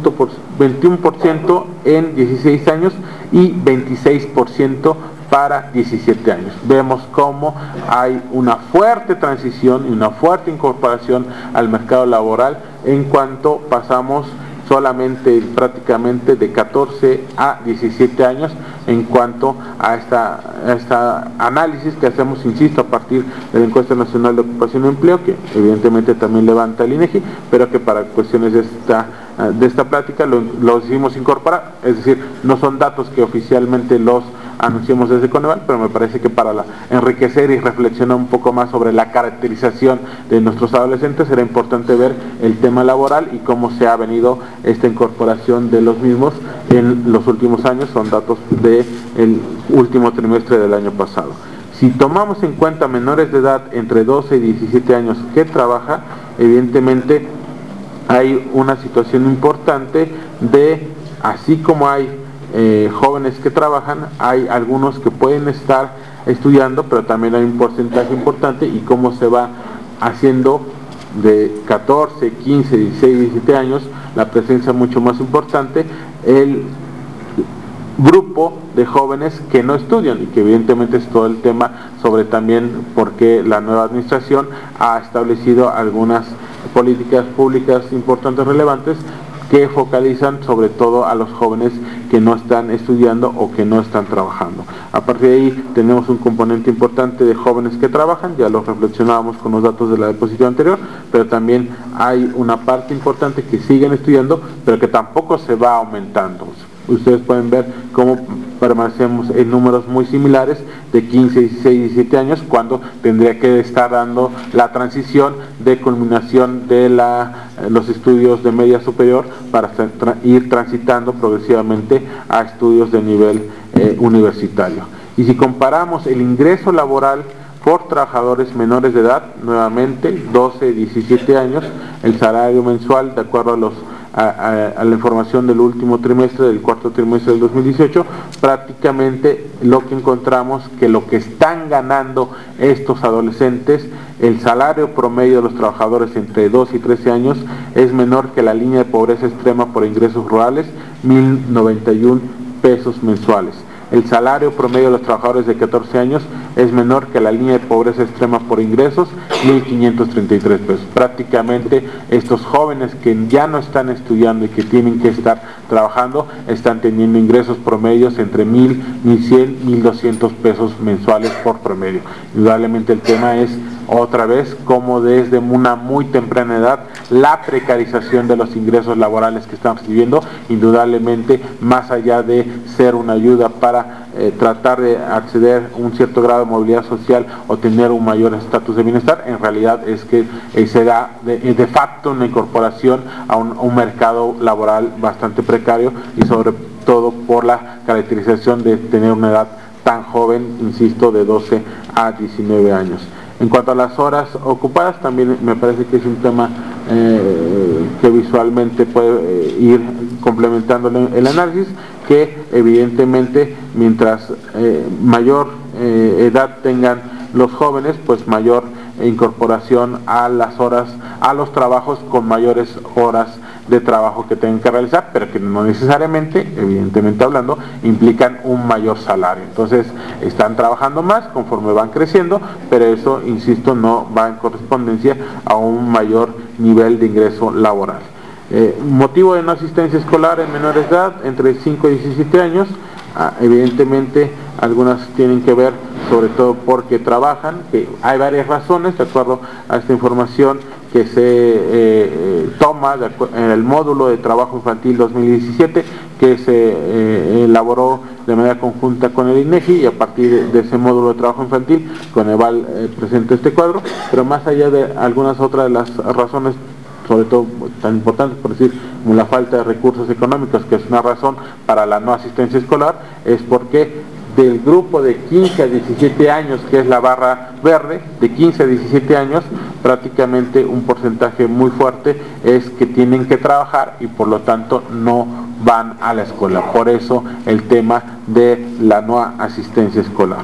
por ciento en dieciséis años y veintiséis por ciento para diecisiete años. Vemos cómo hay una fuerte transición y una fuerte incorporación al mercado laboral en cuanto pasamos solamente prácticamente de catorce a diecisiete años en cuanto a esta, a esta análisis que hacemos, insisto, a partir de la Encuesta Nacional de Ocupación y Empleo, que evidentemente también levanta el INEGI, pero que para cuestiones de esta, de esta plática lo, lo decidimos incorporar, es decir, no son datos que oficialmente los anunciamos desde Coneval, pero me parece que para la, enriquecer y reflexionar un poco más sobre la caracterización de nuestros adolescentes era importante ver el tema laboral y cómo se ha venido esta incorporación de los mismos en los últimos años. Son datos del último trimestre del año pasado. Si tomamos en cuenta menores de edad entre doce y diecisiete años que trabaja, evidentemente hay una situación importante de, así como hay eh, jóvenes que trabajan, hay algunos que pueden estar estudiando, pero también hay un porcentaje importante, y cómo se va haciendo de catorce, quince, dieciséis, diecisiete años, la presencia mucho más importante, el grupo de jóvenes que no estudian, y que evidentemente es todo el tema sobre también por qué la nueva administración ha establecido algunas políticas públicas importantes, relevantes, que focalizan sobre todo a los jóvenes que no están estudiando o que no están trabajando. A partir de ahí tenemos un componente importante de jóvenes que trabajan, ya lo reflexionábamos con los datos de la diapositiva anterior, pero también hay una parte importante que siguen estudiando, pero que tampoco se va aumentando. Ustedes pueden ver cómo permanecemos en números muy similares de quince, dieciséis, diecisiete años, cuando tendría que estar dando la transición de culminación de la, los estudios de media superior para tra ir transitando progresivamente a estudios de nivel eh, universitario. Y si comparamos el ingreso laboral por trabajadores menores de edad, nuevamente doce, diecisiete años, el salario mensual, de acuerdo a los A, a, a la información del último trimestre, del cuarto trimestre del dos mil dieciocho, prácticamente lo que encontramos que lo que están ganando estos adolescentes, el salario promedio de los trabajadores entre doce y trece años es menor que la línea de pobreza extrema por ingresos rurales, mil noventa y uno pesos mensuales. El salario promedio de los trabajadores de catorce años es menor que la línea de pobreza extrema por ingresos, mil quinientos treinta y tres pesos. Prácticamente estos jóvenes que ya no están estudiando y que tienen que estar trabajando, están teniendo ingresos promedios entre mil, mil cien, mil doscientos pesos mensuales por promedio. Indudablemente el tema es, otra vez, como desde una muy temprana edad, la precarización de los ingresos laborales que estamos viviendo, indudablemente, más allá de ser una ayuda para eh, tratar de acceder a un cierto grado de movilidad social o tener un mayor estatus de bienestar, en realidad es que eh, se da de, de facto una incorporación a un, a un mercado laboral bastante precario, y sobre todo por la caracterización de tener una edad tan joven, insisto, de doce a diecinueve años. En cuanto a las horas ocupadas, también me parece que es un tema eh, que visualmente puede eh, ir complementando el análisis, que evidentemente mientras eh, mayor eh, edad tengan los jóvenes, pues mayor incorporación a las horas, a los trabajos con mayores horas de trabajo que tengan que realizar, pero que no necesariamente, evidentemente hablando, implican un mayor salario. Entonces están trabajando más conforme van creciendo, pero eso, insisto, no va en correspondencia a un mayor nivel de ingreso laboral. Eh, motivo de no asistencia escolar en menores de edad, entre cinco y diecisiete años, ah, evidentemente algunas tienen que ver sobre todo porque trabajan, que hay varias razones, de acuerdo a esta información que se eh, toma en el módulo de trabajo infantil dos mil diecisiete, que se eh, elaboró de manera conjunta con el INEGI, y a partir de, de ese módulo de trabajo infantil, Coneval eh, presenta este cuadro, pero más allá de algunas otras de las razones, sobre todo tan importantes, por decir, como la falta de recursos económicos, que es una razón para la no asistencia escolar, es porque del grupo de quince a diecisiete años, que es la barra verde, de quince a diecisiete años, prácticamente un porcentaje muy fuerte es que tienen que trabajar y por lo tanto no van a la escuela. Por eso el tema de la no asistencia escolar.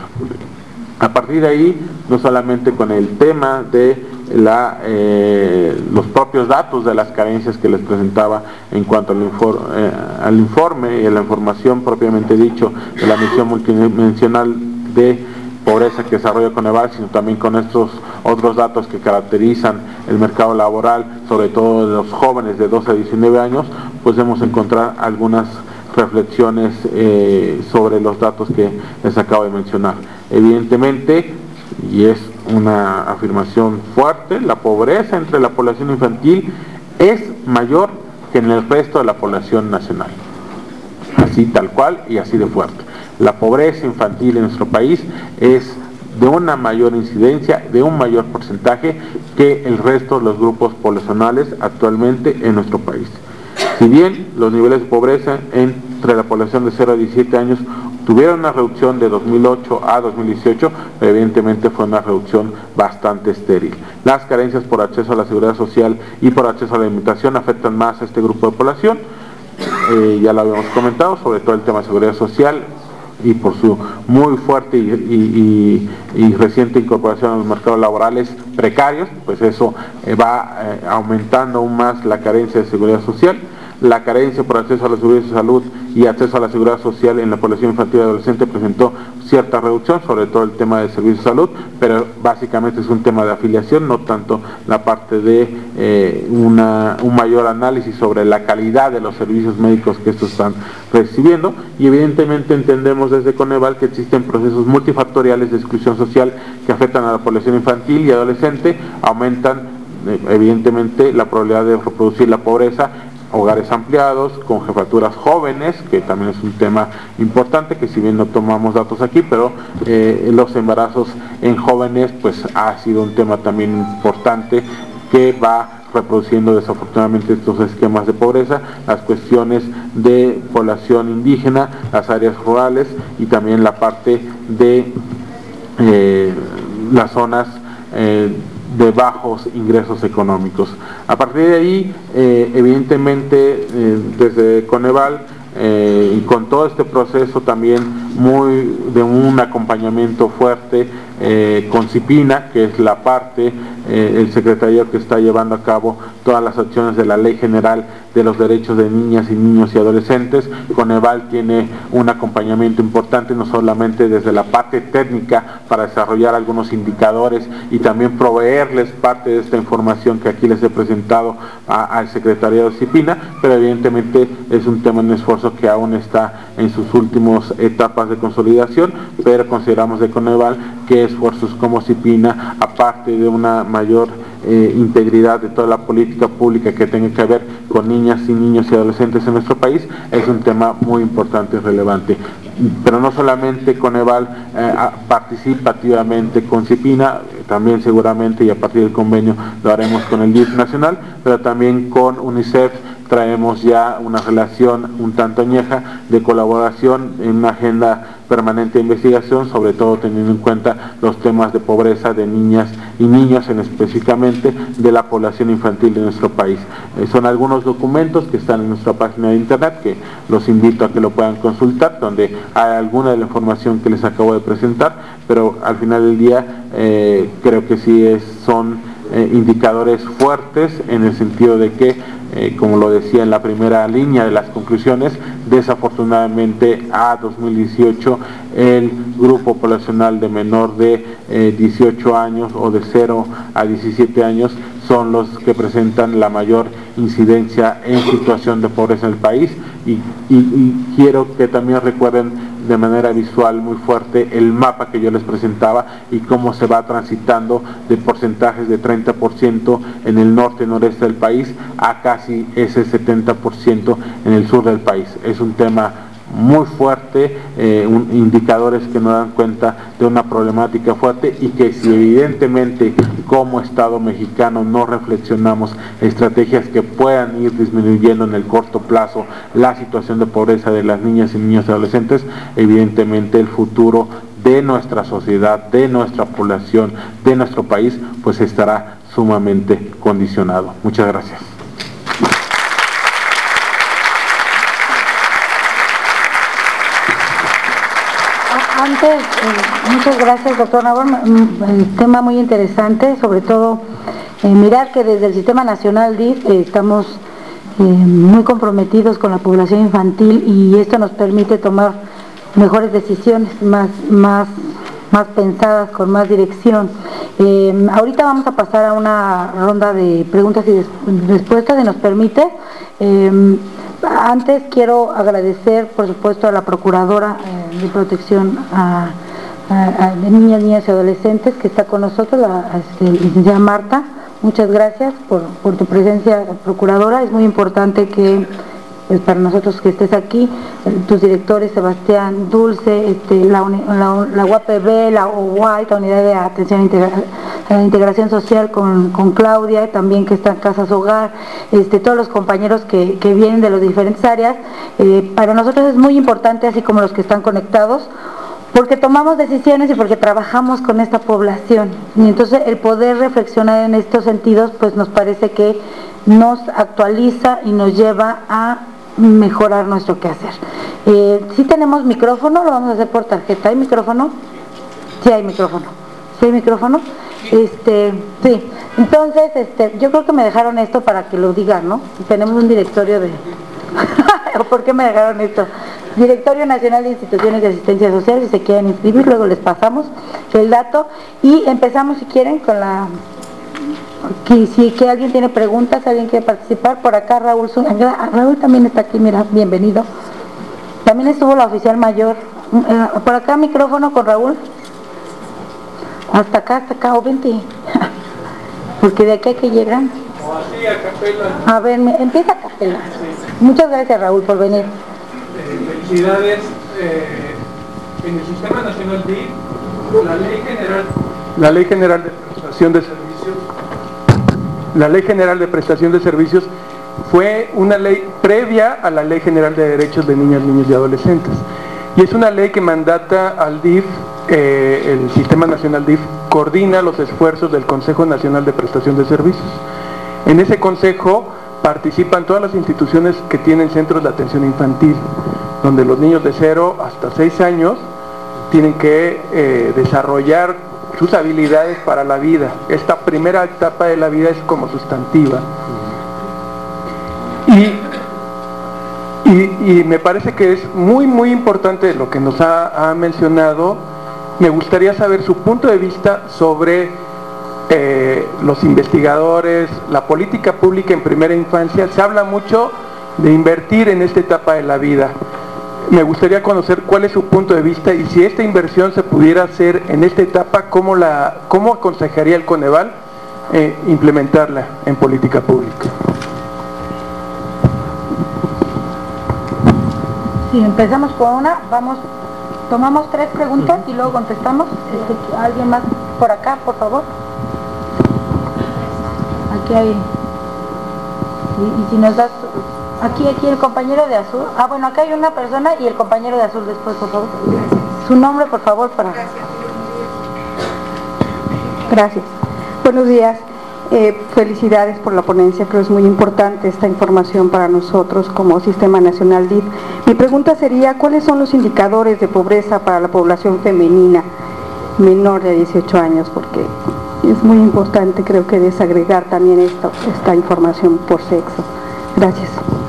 A partir de ahí, no solamente con el tema de la, eh, los propios datos de las carencias que les presentaba en cuanto al, infor, eh, al informe y a la información propiamente dicho de la misión multidimensional de pobreza que desarrolla Coneval, sino también con estos otros datos que caracterizan el mercado laboral, sobre todo de los jóvenes de doce a diecinueve años, pues hemos encontrado algunas reflexiones eh, sobre los datos que les acabo de mencionar. Evidentemente, y es una afirmación fuerte, la pobreza entre la población infantil es mayor que en el resto de la población nacional. Así tal cual y así de fuerte. La pobreza infantil en nuestro país es de una mayor incidencia, de un mayor porcentaje que el resto de los grupos poblacionales actualmente en nuestro país. Si bien los niveles de pobreza entre la población de cero a diecisiete años tuvieron una reducción de dos mil ocho a dos mil dieciocho, pero evidentemente fue una reducción bastante estéril. Las carencias por acceso a la seguridad social y por acceso a la alimentación afectan más a este grupo de población. Eh, ya lo habíamos comentado, sobre todo el tema de seguridad social, y por su muy fuerte y, y, y, y reciente incorporación a los mercados laborales precarios, pues eso eh, va eh, aumentando aún más la carencia de seguridad social. La carencia por acceso a los servicios de salud y acceso a la seguridad social en la población infantil y adolescente presentó cierta reducción, sobre todo el tema de servicios de salud, pero básicamente es un tema de afiliación, no tanto la parte de eh, una, un mayor análisis sobre la calidad de los servicios médicos que estos están recibiendo. Y evidentemente entendemos desde Coneval que existen procesos multifactoriales de exclusión social que afectan a la población infantil y adolescente, aumentan eh, evidentemente la probabilidad de reproducir la pobreza, hogares ampliados, con jefaturas jóvenes, que también es un tema importante, que si bien no tomamos datos aquí, pero eh, los embarazos en jóvenes pues ha sido un tema también importante que va reproduciendo desafortunadamente estos esquemas de pobreza, las cuestiones de población indígena, las áreas rurales y también la parte de eh, las zonas eh, de bajos ingresos económicos. A partir de ahí, eh, evidentemente, eh, desde Coneval, eh, y con todo este proceso también muy de un acompañamiento fuerte eh, con CIPINA, que es la parte, eh, el secretario que está llevando a cabo todas las acciones de la Ley General de los Derechos de Niñas y Niños y Adolescentes. Coneval tiene un acompañamiento importante, no solamente desde la parte técnica para desarrollar algunos indicadores y también proveerles parte de esta información que aquí les he presentado a, al secretariado de CIPINA, pero evidentemente es un tema, un esfuerzo que aún está en sus últimas etapas de consolidación, pero consideramos de Coneval que esfuerzos como CIPINA, aparte de una mayor eh, integridad de toda la política pública que tenga que ver con niñas y niños y adolescentes en nuestro país, es un tema muy importante y relevante. Pero no solamente Coneval eh, participa activamente con CIPINA, también seguramente y a partir del convenio lo haremos con el D I F nacional, pero también con UNICEF traemos ya una relación un tanto añeja de colaboración en una agenda permanente de investigación, sobre todo teniendo en cuenta los temas de pobreza de niñas y niños, en específicamente de la población infantil de nuestro país. Eh, son algunos documentos que están en nuestra página de internet, que los invito a que lo puedan consultar, donde hay alguna de la información que les acabo de presentar, pero al final del día eh, creo que sí es, son eh, indicadores fuertes en el sentido de que Eh, como lo decía en la primera línea de las conclusiones, desafortunadamente a dos mil dieciocho el grupo poblacional de menor de eh, dieciocho años o de cero a diecisiete años son los que presentan la mayor incidencia en situación de pobreza en el país, y, y, y quiero que también recuerden de manera visual muy fuerte el mapa que yo les presentaba y cómo se va transitando de porcentajes de treinta por ciento en el norte y noreste del país a casi ese setenta por ciento en el sur del país. Es un tema muy fuerte, eh, un, indicadores que nos dan cuenta de una problemática fuerte, y que si evidentemente como Estado mexicano no reflexionamos estrategias que puedan ir disminuyendo en el corto plazo la situación de pobreza de las niñas y niños y adolescentes, evidentemente el futuro de nuestra sociedad, de nuestra población, de nuestro país, pues estará sumamente condicionado. Muchas gracias. Antes, eh, muchas gracias, doctor Nabor. El tema muy interesante, sobre todo eh, mirar que desde el Sistema Nacional D I F eh, estamos eh, muy comprometidos con la población infantil, y esto nos permite tomar mejores decisiones, más, más, más pensadas, con más dirección. Eh, ahorita vamos a pasar a una ronda de preguntas y respuestas, si nos permite. Eh, Antes quiero agradecer, por supuesto, a la Procuradora eh, de Protección a, a, a de Niñas, Niñas y Adolescentes, que está con nosotros, la este, licenciada Marta. Muchas gracias por, por tu presencia, Procuradora. Es muy importante que, pues, para nosotros que estés aquí, eh, tus directores, Sebastián, Dulce, este, la, la, la U A P B, la O W A I, la Unidad de Atención Integral a la integración social con, con Claudia, también que está en Casas Hogar, este, todos los compañeros que, que vienen de las diferentes áreas. Eh, para nosotros es muy importante, así como los que están conectados, porque tomamos decisiones y porque trabajamos con esta población, y entonces el poder reflexionar en estos sentidos pues nos parece que nos actualiza y nos lleva a mejorar nuestro quehacer. Eh, si tenemos micrófono, lo vamos a hacer por tarjeta. ¿Hay micrófono? Sí hay micrófono. ¿Sí hay micrófono? Este, sí. Entonces, este, yo creo que me dejaron esto para que lo digan, ¿no? Tenemos un directorio de... ¿Por qué me dejaron esto? Directorio Nacional de Instituciones de Asistencia Social, si se quieren inscribir, luego les pasamos el dato y empezamos si quieren con la... Que, si que alguien tiene preguntas, alguien quiere participar, por acá Raúl, Raúl también está aquí, mira, bienvenido. También estuvo la oficial mayor, por acá micrófono con Raúl, hasta acá, hasta acá, o vente, porque de aquí a que llegan. O así a capela. A ver, empieza a capela. Sí. Muchas gracias Raúl por venir. Eh, felicidades, eh, en el Sistema Nacional D I F, la Ley General, la Ley General de Prestación de Servicios, la Ley General de Prestación de Servicios fue una ley previa a la Ley General de Derechos de Niñas, Niños y Adolescentes. Y es una ley que mandata al D I F, eh, el Sistema Nacional D I F coordina los esfuerzos del Consejo Nacional de Prestación de Servicios. En ese consejo participan todas las instituciones que tienen centros de atención infantil, donde los niños de cero hasta seis años tienen que eh, desarrollar sus habilidades para la vida. Esta primera etapa de la vida es como sustantiva. Y, y, y me parece que es muy muy importante lo que nos ha, ha mencionado. Me gustaría saber su punto de vista sobre eh, los investigadores, la política pública en primera infancia. Se habla mucho de invertir en esta etapa de la vida. Me gustaría conocer cuál es su punto de vista y si esta inversión se pudiera hacer en esta etapa, ¿cómo, la, cómo aconsejaría el Coneval eh, implementarla en política pública? Si empezamos con una, vamos, tomamos tres preguntas y luego contestamos. Este, ¿alguien más por acá, por favor? Aquí hay, y, y si nos das, aquí, aquí el compañero de azul, ah bueno, acá hay una persona y el compañero de azul después, por favor. Su nombre, por favor, para... Gracias. Buenos días. Eh, felicidades por la ponencia, creo que es muy importante esta información para nosotros como Sistema Nacional D I F. Mi pregunta sería, ¿cuáles son los indicadores de pobreza para la población femenina menor de dieciocho años? Porque es muy importante, creo que desagregar también esto, esta información por sexo. Gracias.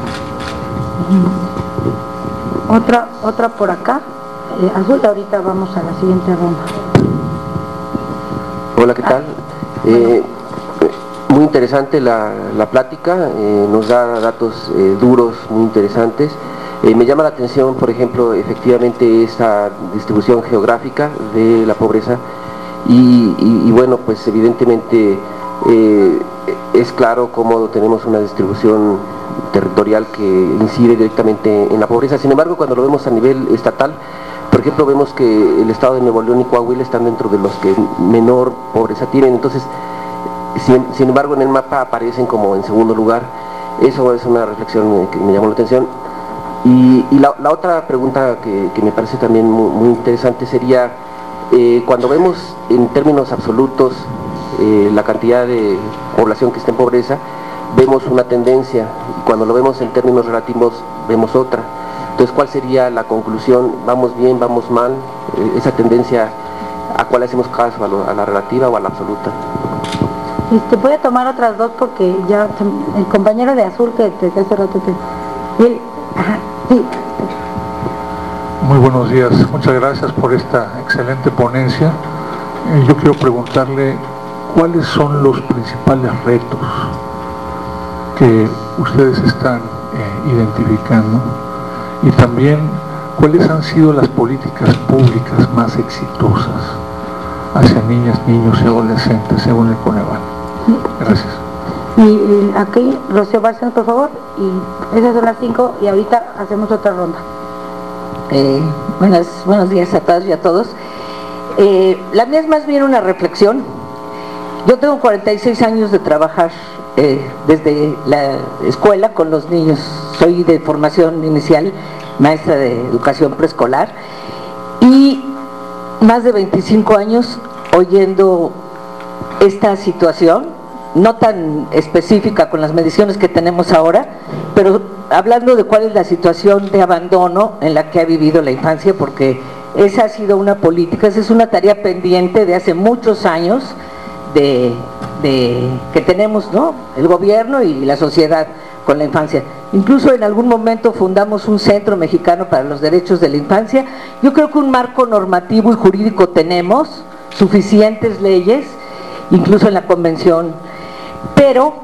Otra, otra por acá, eh, azul, ahorita vamos a la siguiente ronda. Hola, ¿qué tal? Ah, bueno. eh, muy interesante la, la plática, eh, nos da datos eh, duros, muy interesantes. Eh, me llama la atención, por ejemplo, efectivamente esta distribución geográfica de la pobreza y, y, y bueno, pues evidentemente eh, es claro cómo tenemos una distribución territorial que incide directamente en la pobreza. Sin embargo, cuando lo vemos a nivel estatal, por ejemplo, vemos que el estado de Nuevo León y Coahuila están dentro de los que menor pobreza tienen. Entonces, sin, sin embargo, en el mapa aparecen como en segundo lugar. Eso es una reflexión que me llamó la atención. Y, y la, la otra pregunta que, que me parece también muy, muy interesante sería, eh, cuando vemos en términos absolutos eh, la cantidad de población que está en pobreza, vemos una tendencia, y cuando lo vemos en términos relativos vemos otra. Entonces, ¿cuál sería la conclusión? ¿Vamos bien, vamos mal? Eh, esa tendencia, ¿a cuál hacemos caso? ¿A, lo, a la relativa o a la absoluta? Este, voy a tomar otras dos porque ya el compañero de azul que te hace rato te... Él, ajá, sí. Muy buenos días, muchas gracias por esta excelente ponencia. Eh, yo quiero preguntarle cuáles son los principales retos que ustedes están eh, identificando y también cuáles han sido las políticas públicas más exitosas hacia niñas, niños y adolescentes según el Coneval. Gracias. Y, y aquí, Rocío Bárcenas, por favor, y esas son las cinco y ahorita hacemos otra ronda. Eh, buenas, buenos días a todas y a todos. Eh, la mía es más bien una reflexión. yo tengo cuarenta y seis años de trabajar eh, desde la escuela con los niños. Soy de formación inicial, maestra de educación preescolar, y más de veinticinco años oyendo esta situación, no tan específica con las mediciones que tenemos ahora, pero hablando de cuál es la situación de abandono en la que ha vivido la infancia, porque esa ha sido una política, esa es una tarea pendiente de hace muchos años de, de que tenemos, ¿no?, el gobierno y la sociedad con la infancia. Incluso en algún momento fundamos un Centro Mexicano para los Derechos de la Infancia. Yo creo que un marco normativo y jurídico tenemos, suficientes leyes, incluso en la Convención, pero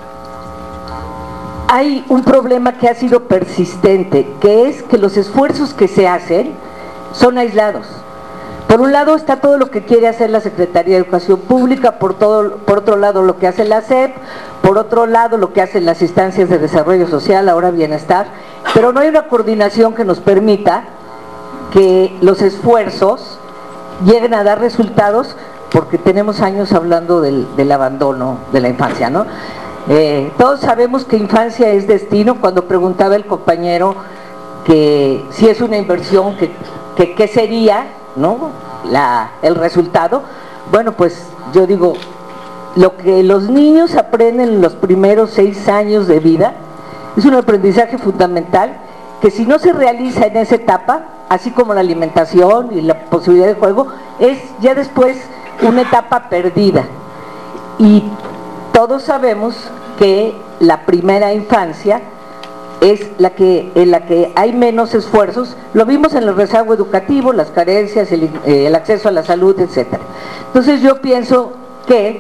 hay un problema que ha sido persistente, que es que los esfuerzos que se hacen son aislados. Por un lado está todo lo que quiere hacer la Secretaría de Educación Pública, por, todo, por otro lado lo que hace la S E P, por otro lado lo que hacen las instancias de desarrollo social, ahora bienestar, pero no hay una coordinación que nos permita que los esfuerzos lleguen a dar resultados, porque tenemos años hablando del, del abandono de la infancia, ¿no? Eh, todos sabemos que infancia es destino. Cuando preguntaba el compañero que si es una inversión, que, que qué sería, ¿no?, la, el resultado, bueno, pues yo digo, lo que los niños aprenden en los primeros seis años de vida es un aprendizaje fundamental que si no se realiza en esa etapa, así como la alimentación y la posibilidad de juego, es ya después una etapa perdida. Y todos sabemos que la primera infancia es la que, en la que hay menos esfuerzos. Lo vimos en el rezago educativo, las carencias, el, eh, el acceso a la salud, etcétera. Entonces yo pienso que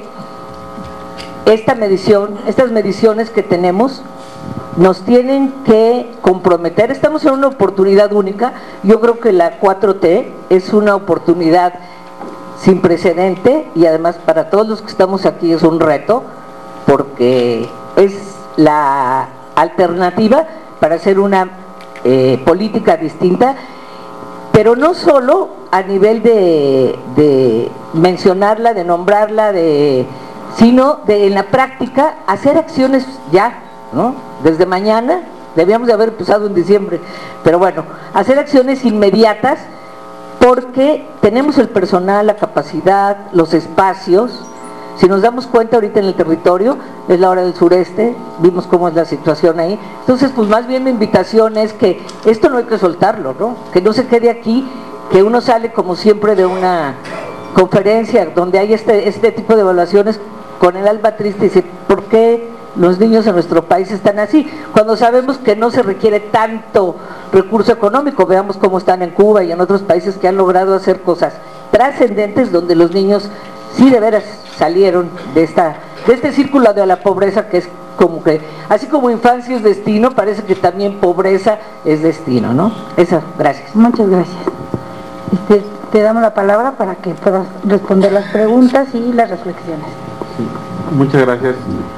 esta medición, estas mediciones que tenemos nos tienen que comprometer. Estamos en una oportunidad única. Yo creo que la cuatro T es una oportunidad sin precedente, y además para todos los que estamos aquí es un reto, porque es la alternativa para hacer una eh, política distinta, pero no solo a nivel de, de mencionarla, de nombrarla, de, sino de en la práctica hacer acciones ya, ¿no? Desde mañana. Debíamos de haber empezado en diciembre, pero bueno, hacer acciones inmediatas, porque tenemos el personal, la capacidad, los espacios. Si nos damos cuenta ahorita en el territorio, es la hora del sureste, vimos cómo es la situación ahí. Entonces, pues más bien mi invitación es que esto no hay que soltarlo, ¿no? Que no se quede aquí, que uno sale como siempre de una conferencia donde hay este, este tipo de evaluaciones con el alma triste y dice, ¿por qué los niños en nuestro país están así? Cuando sabemos que no se requiere tanto recurso económico. Veamos cómo están en Cuba y en otros países que han logrado hacer cosas trascendentes, donde los niños sí de veras salieron de, esta, de este círculo de la pobreza, que es como que, así como infancia es destino, parece que también pobreza es destino, ¿no? Eso, gracias. Muchas gracias. Este, te damos la palabra para que puedas responder las preguntas y las reflexiones. Sí, muchas gracias.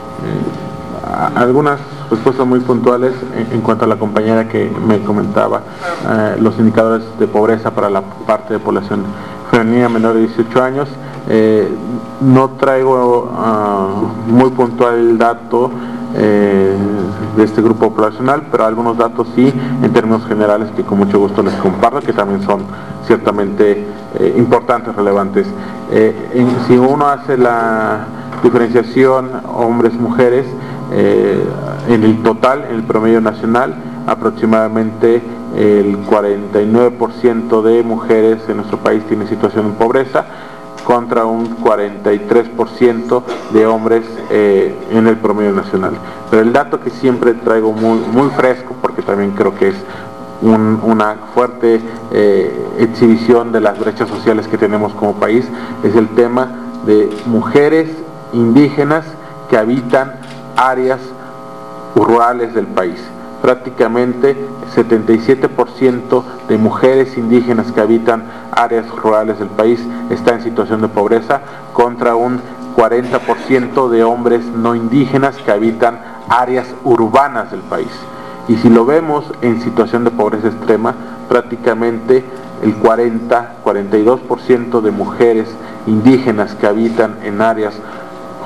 Eh, algunas respuestas muy puntuales en, en cuanto a la compañera que me comentaba, eh, los indicadores de pobreza para la parte de población femenina menor de dieciocho años. Eh, no traigo uh, muy puntual el dato eh, de este grupo poblacional, pero algunos datos sí, en términos generales, que con mucho gusto les comparto, que también son ciertamente eh, importantes, relevantes. Eh, en, si uno hace la diferenciación hombres-mujeres, eh, en el total, en el promedio nacional, aproximadamente el cuarenta y nueve por ciento de mujeres en nuestro país tienen situación de pobreza, contra un cuarenta y tres por ciento de hombres eh, en el promedio nacional. Pero el dato que siempre traigo muy, muy fresco, porque también creo que es un, una fuerte eh, exhibición de las brechas sociales que tenemos como país, es el tema de mujeres indígenas que habitan áreas rurales del país. Prácticamente setenta y siete por ciento de mujeres indígenas que habitan áreas rurales del país está en situación de pobreza, contra un cuarenta por ciento de hombres no indígenas que habitan áreas urbanas del país. Y si lo vemos en situación de pobreza extrema, prácticamente el cuarenta, cuarenta y dos por ciento de mujeres indígenas que habitan en áreas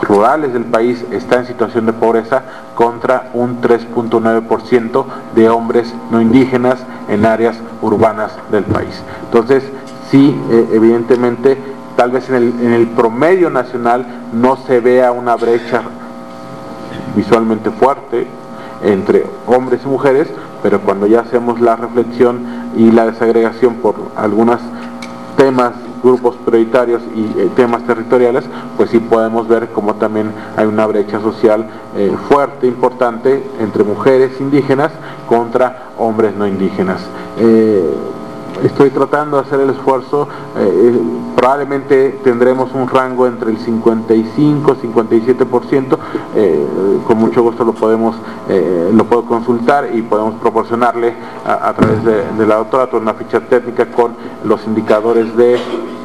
rurales del país está en situación de pobreza contra un tres punto nueve por ciento de hombres no indígenas en áreas urbanas del país. Entonces, sí, eh, evidentemente, tal vez en el, en el promedio nacional no se vea una brecha visualmente fuerte entre hombres y mujeres, pero cuando ya hacemos la reflexión y la desagregación por algunos temas, grupos prioritarios y eh, temas territoriales, pues sí podemos ver cómo también hay una brecha social eh, fuerte, importante, entre mujeres indígenas contra hombres no indígenas. Eh, Estoy tratando de hacer el esfuerzo, eh, probablemente tendremos un rango entre el cincuenta y cinco y cincuenta y siete por ciento, eh, con mucho gusto lo podemos eh, lo puedo consultar y podemos proporcionarle a, a través de, de la doctora una ficha técnica con los indicadores de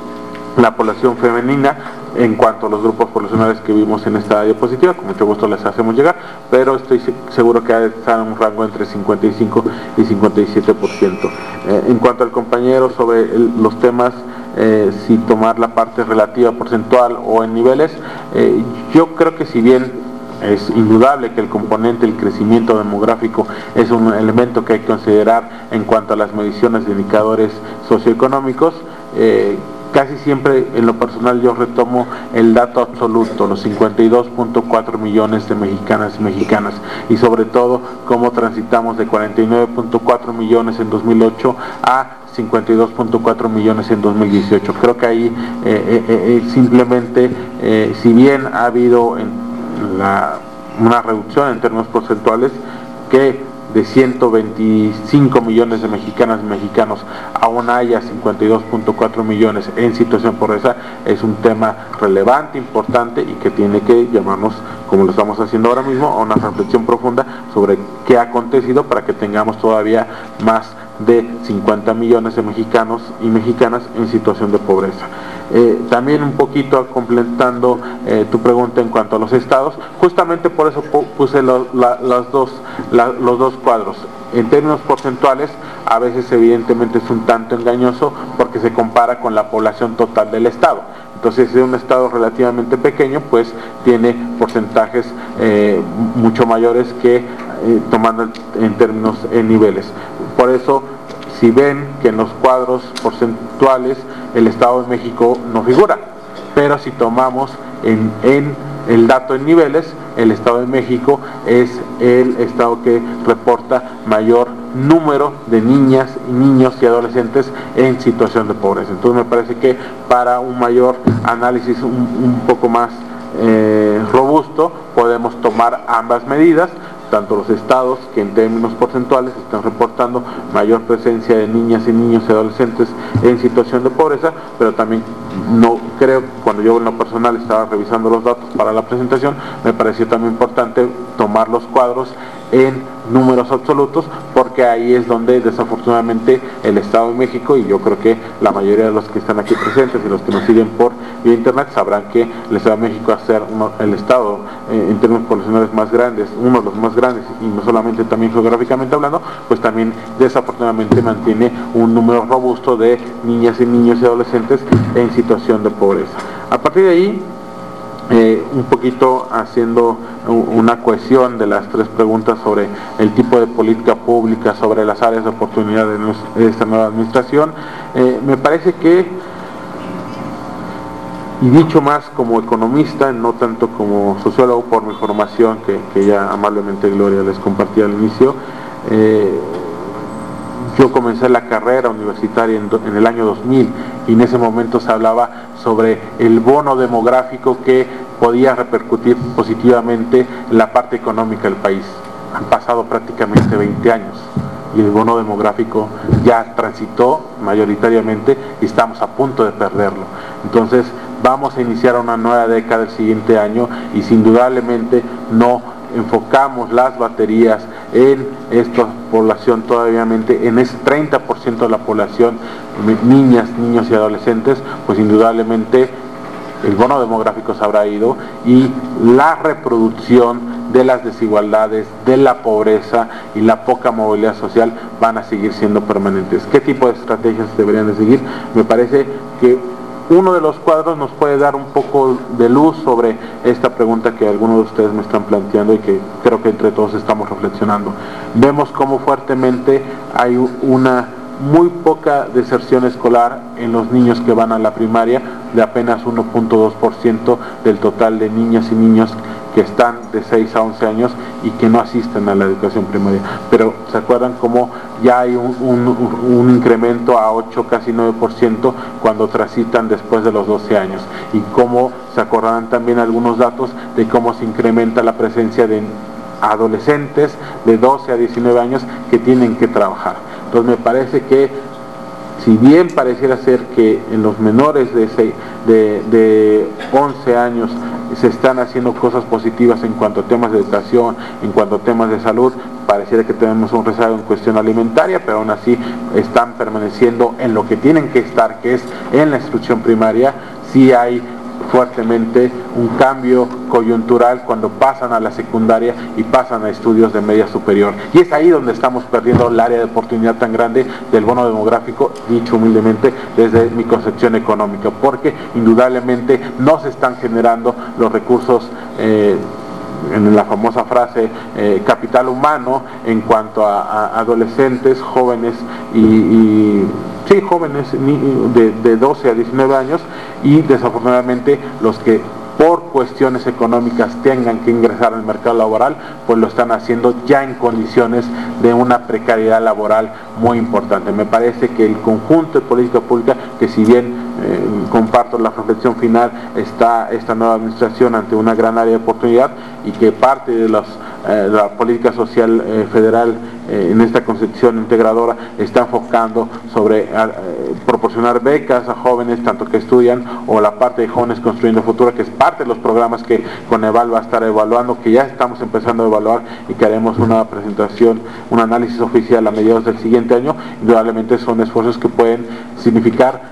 la población femenina en cuanto a los grupos poblacionales que vimos en esta diapositiva. Con mucho gusto les hacemos llegar, pero estoy seguro que está en un rango entre cincuenta y cinco y cincuenta y siete por ciento. Eh, en cuanto al compañero sobre el, los temas, eh, si tomar la parte relativa porcentual o en niveles, eh, yo creo que si bien es indudable que el componente del crecimiento demográfico es un elemento que hay que considerar en cuanto a las mediciones de indicadores socioeconómicos, eh, casi siempre en lo personal yo retomo el dato absoluto, los cincuenta y dos punto cuatro millones de mexicanas y mexicanas, y sobre todo cómo transitamos de cuarenta y nueve punto cuatro millones en dos mil ocho a cincuenta y dos punto cuatro millones en dos mil dieciocho. Creo que ahí eh, eh, eh, simplemente, eh, si bien ha habido en la, una reducción en términos porcentuales, que de ciento veinticinco millones de mexicanas y mexicanos aún haya cincuenta y dos punto cuatro millones en situación de pobreza, es un tema relevante, importante y que tiene que llamarnos, como lo estamos haciendo ahora mismo, a una reflexión profunda sobre qué ha acontecido para que tengamos todavía más de cincuenta millones de mexicanos y mexicanas en situación de pobreza. Eh, también un poquito completando eh, tu pregunta en cuanto a los estados, justamente por eso puse lo, la, las dos, la, los dos cuadros. En términos porcentuales, a veces evidentemente es un tanto engañoso porque se compara con la población total del estado. Entonces, si es un estado relativamente pequeño, pues tiene porcentajes eh, mucho mayores que eh, tomando en términos en niveles. Por eso, si ven que en los cuadros porcentuales el Estado de México no figura, pero si tomamos en, en el dato en niveles, el Estado de México es el estado que reporta mayor número de niñas, niños y adolescentes en situación de pobreza. Entonces me parece que para un mayor análisis un, un poco más eh, robusto podemos tomar ambas medidas, tanto los estados que en términos porcentuales están reportando mayor presencia de niñas y niños y adolescentes en situación de pobreza, pero también no creo, cuando yo en lo personal estaba revisando los datos para la presentación, me pareció también importante tomar los cuadros en números absolutos, porque ahí es donde desafortunadamente el Estado de México, y yo creo que la mayoría de los que están aquí presentes y los que nos siguen por vía internet sabrán que el Estado de México, a ser uno, el Estado eh, en términos poblacionales más grandes, uno de los más grandes, y no solamente también geográficamente hablando, pues también desafortunadamente mantiene un número robusto de niñas y niños y adolescentes en situación de pobreza. A partir de ahí, Eh, un poquito haciendo una cohesión de las tres preguntas sobre el tipo de política pública, sobre las áreas de oportunidad de esta nueva administración, eh, me parece que, y dicho más como economista, no tanto como sociólogo por mi formación que, que ya amablemente Gloria les compartía al inicio, eh, yo comencé la carrera universitaria en, en el año dos mil y en ese momento se hablaba sobre el bono demográfico que podía repercutir positivamente en la parte económica del país. Han pasado prácticamente veinte años y el bono demográfico ya transitó mayoritariamente y estamos a punto de perderlo. Entonces vamos a iniciar una nueva década el siguiente año y sin indudablemente no enfocamos las baterías en esta población todavía, en ese treinta por ciento de la población, niñas, niños y adolescentes, pues indudablemente el bono demográfico se habrá ido y la reproducción de las desigualdades, de la pobreza y la poca movilidad social van a seguir siendo permanentes. ¿Qué tipo de estrategias deberían de seguir? Me parece que uno de los cuadros nos puede dar un poco de luz sobre esta pregunta que algunos de ustedes me están planteando y que creo que entre todos estamos reflexionando. Vemos cómo fuertemente hay una muy poca deserción escolar en los niños que van a la primaria, de apenas uno punto dos por ciento del total de niñas y niños que están de seis a once años y que no asisten a la educación primaria. Pero ¿se acuerdan cómo ya hay un, un, un incremento a ocho, casi nueve por ciento cuando transitan después de los doce años? Y cómo se acordarán también algunos datos de cómo se incrementa la presencia de adolescentes de doce a diecinueve años que tienen que trabajar. Entonces me parece que, si bien pareciera ser que en los menores de, seis, de, de once años se están haciendo cosas positivas en cuanto a temas de educación, en cuanto a temas de salud, pareciera que tenemos un rezago en cuestión alimentaria, pero aún así están permaneciendo en lo que tienen que estar, que es en la instrucción primaria. Sí hay fuertemente un cambio coyuntural cuando pasan a la secundaria y pasan a estudios de media superior, y es ahí donde estamos perdiendo el área de oportunidad tan grande del bono demográfico, dicho humildemente desde mi concepción económica, porque indudablemente no se están generando los recursos eh, en la famosa frase eh, capital humano en cuanto a, a adolescentes, jóvenes y, y sí, jóvenes de, de doce a diecinueve años, y desafortunadamente los que por cuestiones económicas tengan que ingresar al mercado laboral, pues lo están haciendo ya en condiciones de una precariedad laboral muy importante. Me parece que el conjunto de política pública, que si bien eh, comparto la reflexión final, está esta nueva administración ante una gran área de oportunidad, y que parte de, los, eh, de la política social eh, federal eh, en esta concepción integradora está enfocando sobre eh, proporcionar becas a jóvenes tanto que estudian, o la parte de Jóvenes Construyendo Futuro, que es parte de los programas que Coneval va a estar evaluando, que ya estamos empezando a evaluar y que haremos una presentación, un análisis oficial a mediados del siguiente año. Indudablemente son esfuerzos que pueden significar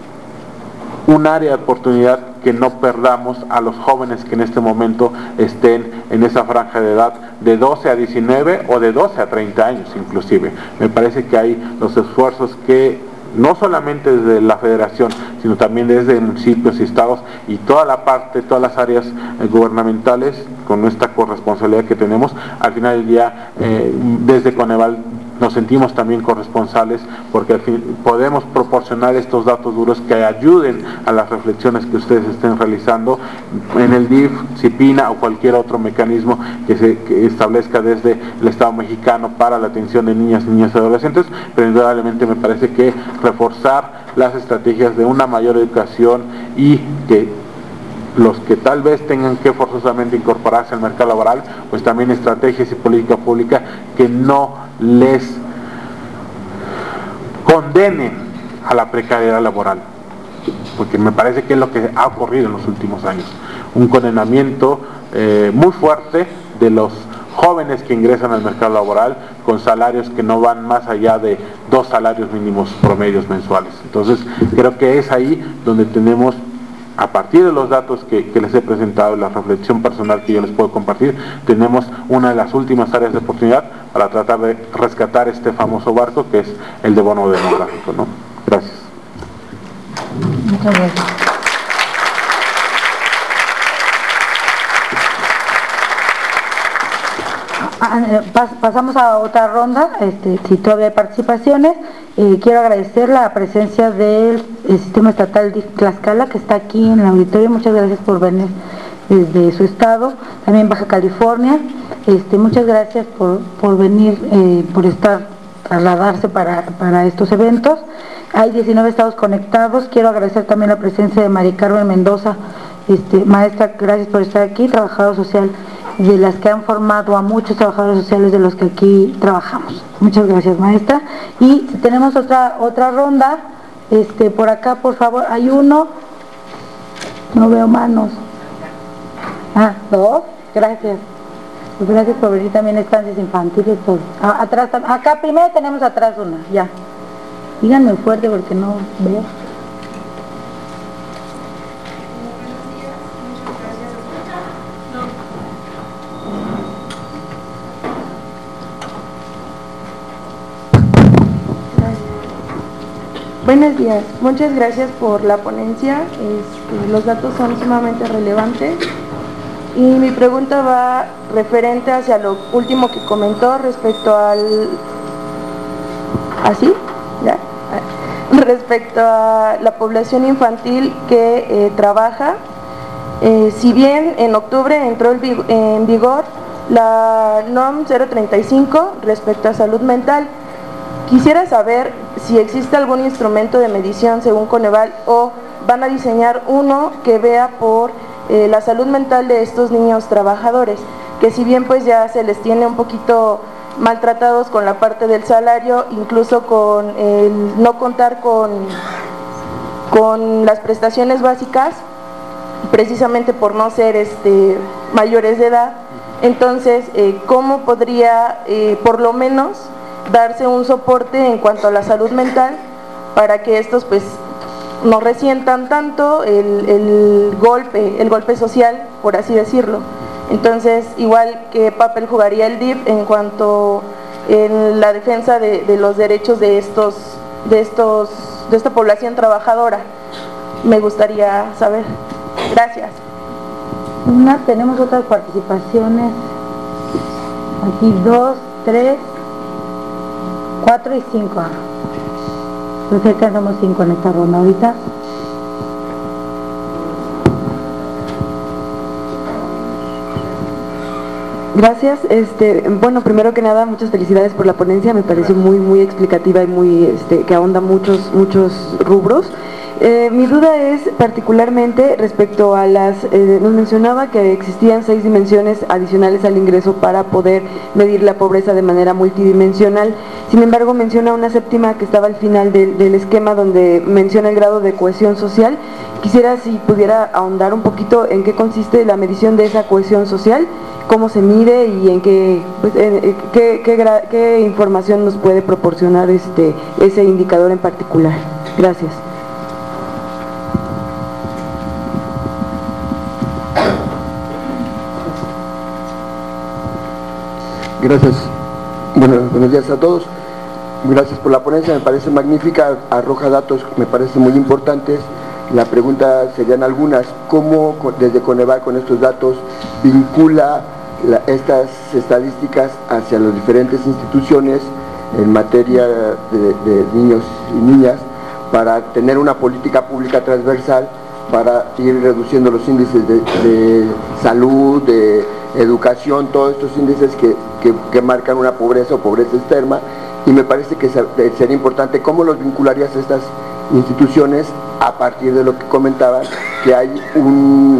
un área de oportunidad, que no perdamos a los jóvenes que en este momento estén en esa franja de edad de doce a diecinueve o de doce a treinta años inclusive. Me parece que hay los esfuerzos que no solamente desde la federación, sino también desde municipios y estados y toda la parte, todas las áreas eh, gubernamentales, con esta corresponsabilidad que tenemos, al final del día eh, desde Coneval nos sentimos también corresponsables, porque al fin podemos proporcionar estos datos duros que ayuden a las reflexiones que ustedes estén realizando en el D I F, CIPINA o cualquier otro mecanismo que se que establezca desde el Estado mexicano para la atención de niñas, niñas y adolescentes. Pero indudablemente me parece que reforzar las estrategias de una mayor educación, y que los que tal vez tengan que forzosamente incorporarse al mercado laboral, pues también estrategias y política pública que no les condenen a la precariedad laboral, porque me parece que es lo que ha ocurrido en los últimos años, un condenamiento eh, muy fuerte de los jóvenes que ingresan al mercado laboral con salarios que no van más allá de dos salarios mínimos promedios mensuales. Entonces creo que es ahí donde tenemos, a partir de los datos que, que les he presentado, la reflexión personal que yo les puedo compartir, tenemos una de las últimas áreas de oportunidad para tratar de rescatar este famoso barco, que es el de bono demográfico, ¿no? Gracias. Muchas gracias. Pas, pasamos a otra ronda, este, si todavía hay participaciones. Eh, quiero agradecer la presencia del Sistema Estatal de Tlaxcala, que está aquí en el auditorio. Muchas gracias por venir desde su estado, también Baja California. Este, muchas gracias por, por venir, eh, por estar, trasladarse para, para estos eventos. Hay diecinueve estados conectados. Quiero agradecer también la presencia de María Carmen Mendoza. Este, maestra, gracias por estar aquí, trabajadora social de las que han formado a muchos trabajadores sociales de los que aquí trabajamos. Muchas gracias, maestra. Y si tenemos otra otra ronda, este, por acá, por favor, hay uno, no veo manos. Ah, dos, gracias. Pues gracias por venir, también estancias infantiles, todo. Ah, atrás, acá primero tenemos atrás una, ya. Díganme fuerte porque no veo. Buenos días, muchas gracias por la ponencia. Este, los datos son sumamente relevantes y mi pregunta va referente hacia lo último que comentó respecto al... ¿Así? ¿Ya? Respecto a la población infantil que eh, trabaja. Eh, si bien en octubre entró en vigor la NOM cero treinta y cinco respecto a salud mental, quisiera saber si existe algún instrumento de medición según Coneval o van a diseñar uno que vea por eh, la salud mental de estos niños trabajadores, que si bien pues ya se les tiene un poquito maltratados con la parte del salario, incluso con el no contar con, con las prestaciones básicas, precisamente por no ser este, mayores de edad. Entonces, eh, ¿cómo podría eh, por lo menos darse un soporte en cuanto a la salud mental para que estos pues no resientan tanto el, el golpe, el golpe social, por así decirlo? Entonces, igual, ¿qué papel jugaría el D I F en cuanto en la defensa de, de los derechos de estos, de estos, de esta población trabajadora? Me gustaría saber. Gracias. Una, tenemos otras participaciones. Aquí dos, tres, cuatro y cinco. Entonces tenemos cinco en esta ronda ahorita. Gracias. Este, bueno, primero que nada, muchas felicidades por la ponencia. Me pareció muy, muy explicativa y muy, este, que ahonda muchos, muchos rubros. Eh, mi duda es particularmente respecto a las, eh, nos mencionaba que existían seis dimensiones adicionales al ingreso para poder medir la pobreza de manera multidimensional. Sin embargo, menciona una séptima que estaba al final del, del esquema, donde menciona el grado de cohesión social. Quisiera si pudiera ahondar un poquito en qué consiste la medición de esa cohesión social, cómo se mide y en qué, pues, en, qué, qué, qué información nos puede proporcionar este, ese indicador en particular. Gracias. Gracias. Bueno, buenos días a todos. Gracias por la ponencia, me parece magnífica, arroja datos, me parecen muy importantes. La pregunta serían algunas: ¿cómo desde Coneval con estos datos vincula la, estas estadísticas hacia las diferentes instituciones en materia de, de niños y niñas para tener una política pública transversal para ir reduciendo los índices de, de salud, de educación, todos estos índices que, que, que marcan una pobreza o pobreza extrema? Y me parece que sería importante cómo los vincularías a estas instituciones a partir de lo que comentaban, que hay un,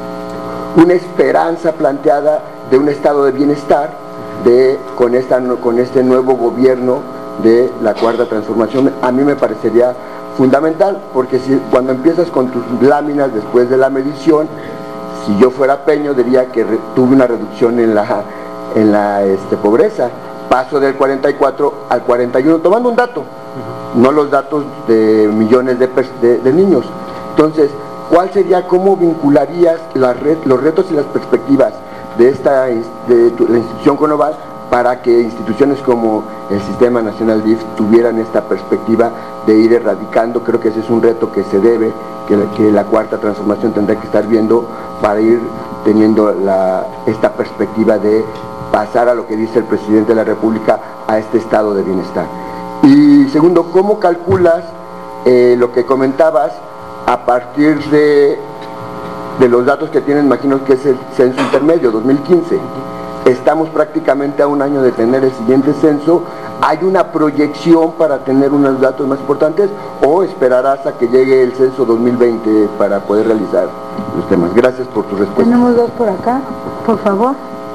una esperanza planteada de un estado de bienestar de, con, esta, con este nuevo gobierno de la Cuarta Transformación. A mí me parecería fundamental, porque si, cuando empiezas con tus láminas después de la medición, si yo fuera Peño diría que re, tuve una reducción en la, en la este, pobreza, paso del cuarenta y cuatro al cuarenta y uno, tomando un dato, no los datos de millones de, de, de niños. Entonces, ¿cuál sería, cómo vincularías la red, los retos y las perspectivas de esta de tu, la institución Coneval para que instituciones como el Sistema Nacional D I F tuvieran esta perspectiva de ir erradicando? Creo que ese es un reto que se debe, que la, que la Cuarta Transformación tendrá que estar viendo para ir teniendo la, esta perspectiva de pasar a lo que dice el Presidente de la República, a este estado de bienestar. Y segundo, ¿cómo calculas eh, lo que comentabas a partir de, de los datos que tienen? Imagino que es el censo intermedio dos mil quince. Estamos prácticamente a un año de tener el siguiente censo. ¿Hay una proyección para tener unos datos más importantes o esperarás a que llegue el censo dos mil veinte para poder realizar los temas? Gracias por tu respuesta. Tenemos dos por acá, por favor.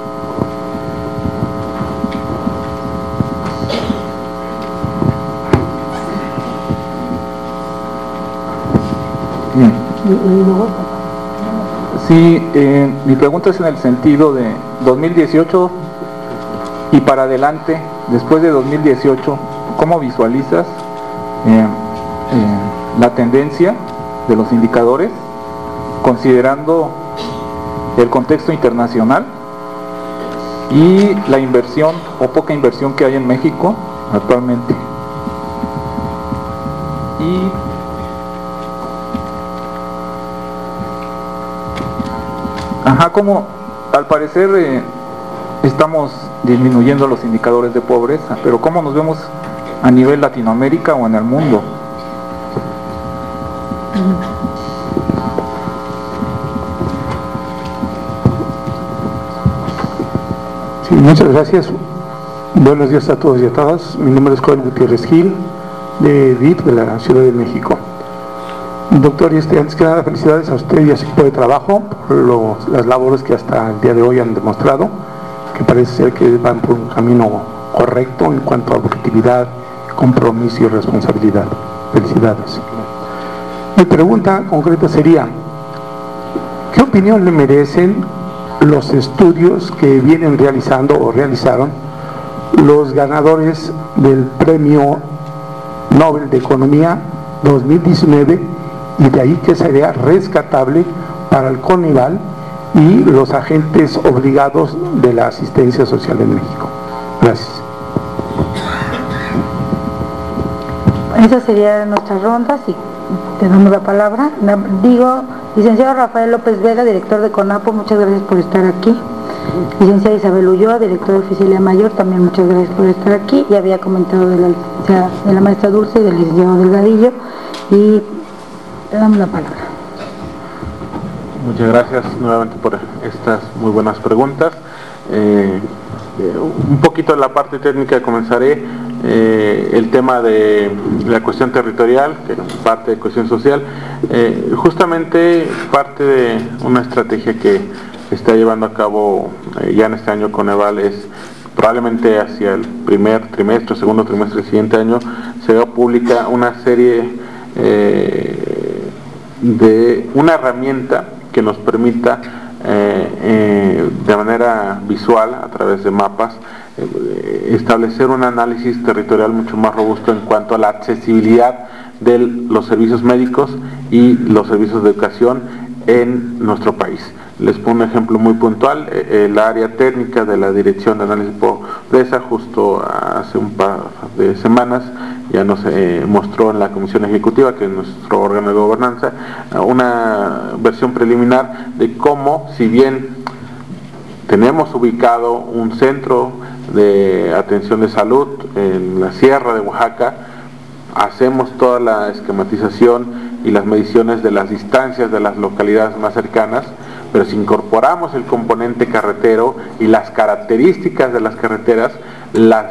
Bien. Sí, eh, mi pregunta es en el sentido de dos mil dieciocho y para adelante, después de dos mil dieciocho, ¿cómo visualizas eh, eh, la tendencia de los indicadores, considerando el contexto internacional y la inversión o poca inversión que hay en México actualmente? y ajá, como al parecer eh, estamos disminuyendo los indicadores de pobreza, pero ¿cómo nos vemos a nivel Latinoamérica o en el mundo? Sí, muchas gracias. Buenos días a todos y a todas. Mi nombre es Joel Gutiérrez Gil, de D I F de la Ciudad de México. Doctor, y este, antes que nada, felicidades a usted y a su equipo de trabajo por lo, las labores que hasta el día de hoy han demostrado, que parece ser que van por un camino correcto en cuanto a objetividad, compromiso y responsabilidad. Felicidades. Mi pregunta concreta sería, ¿qué opinión le merecen los estudios que vienen realizando o realizaron los ganadores del Premio Nobel de Economía dos mil diecinueve, y de ahí que sería rescatable para el CONEVAL y los agentes obligados de la asistencia social en México? Gracias. Esa sería nuestra ronda, si te damos la palabra. Digo, licenciado Rafael López Vega, director de CONAPO, muchas gracias por estar aquí. Licenciada Isabel Ulloa, directora de Oficialía Mayor, también muchas gracias por estar aquí. Ya había comentado de la, de la maestra Dulce y del licenciado Delgadillo, y le damos la palabra. Muchas gracias nuevamente por estas muy buenas preguntas. Eh, un poquito de la parte técnica comenzaré. Eh, el tema de la cuestión territorial, que es parte de cuestión social, eh, justamente parte de una estrategia que está llevando a cabo eh, ya en este año CONEVAL es probablemente hacia el primer trimestre, segundo trimestre del siguiente año, se publica una serie eh, de una herramienta que nos permita eh, eh, de manera visual, a través de mapas, eh, establecer un análisis territorial mucho más robusto en cuanto a la accesibilidad de los servicios médicos y los servicios de educación en nuestro país. Les pongo un ejemplo muy puntual. El área técnica de la Dirección de Análisis de Pobreza, justo hace un par de semanas, ya nos eh, mostró en la Comisión Ejecutiva, que es nuestro órgano de gobernanza, una versión preliminar de cómo, si bien tenemos ubicado un centro de atención de salud en la Sierra de Oaxaca, hacemos toda la esquematización y las mediciones de las distancias de las localidades más cercanas, pero si incorporamos el componente carretero y las características de las carreteras, las,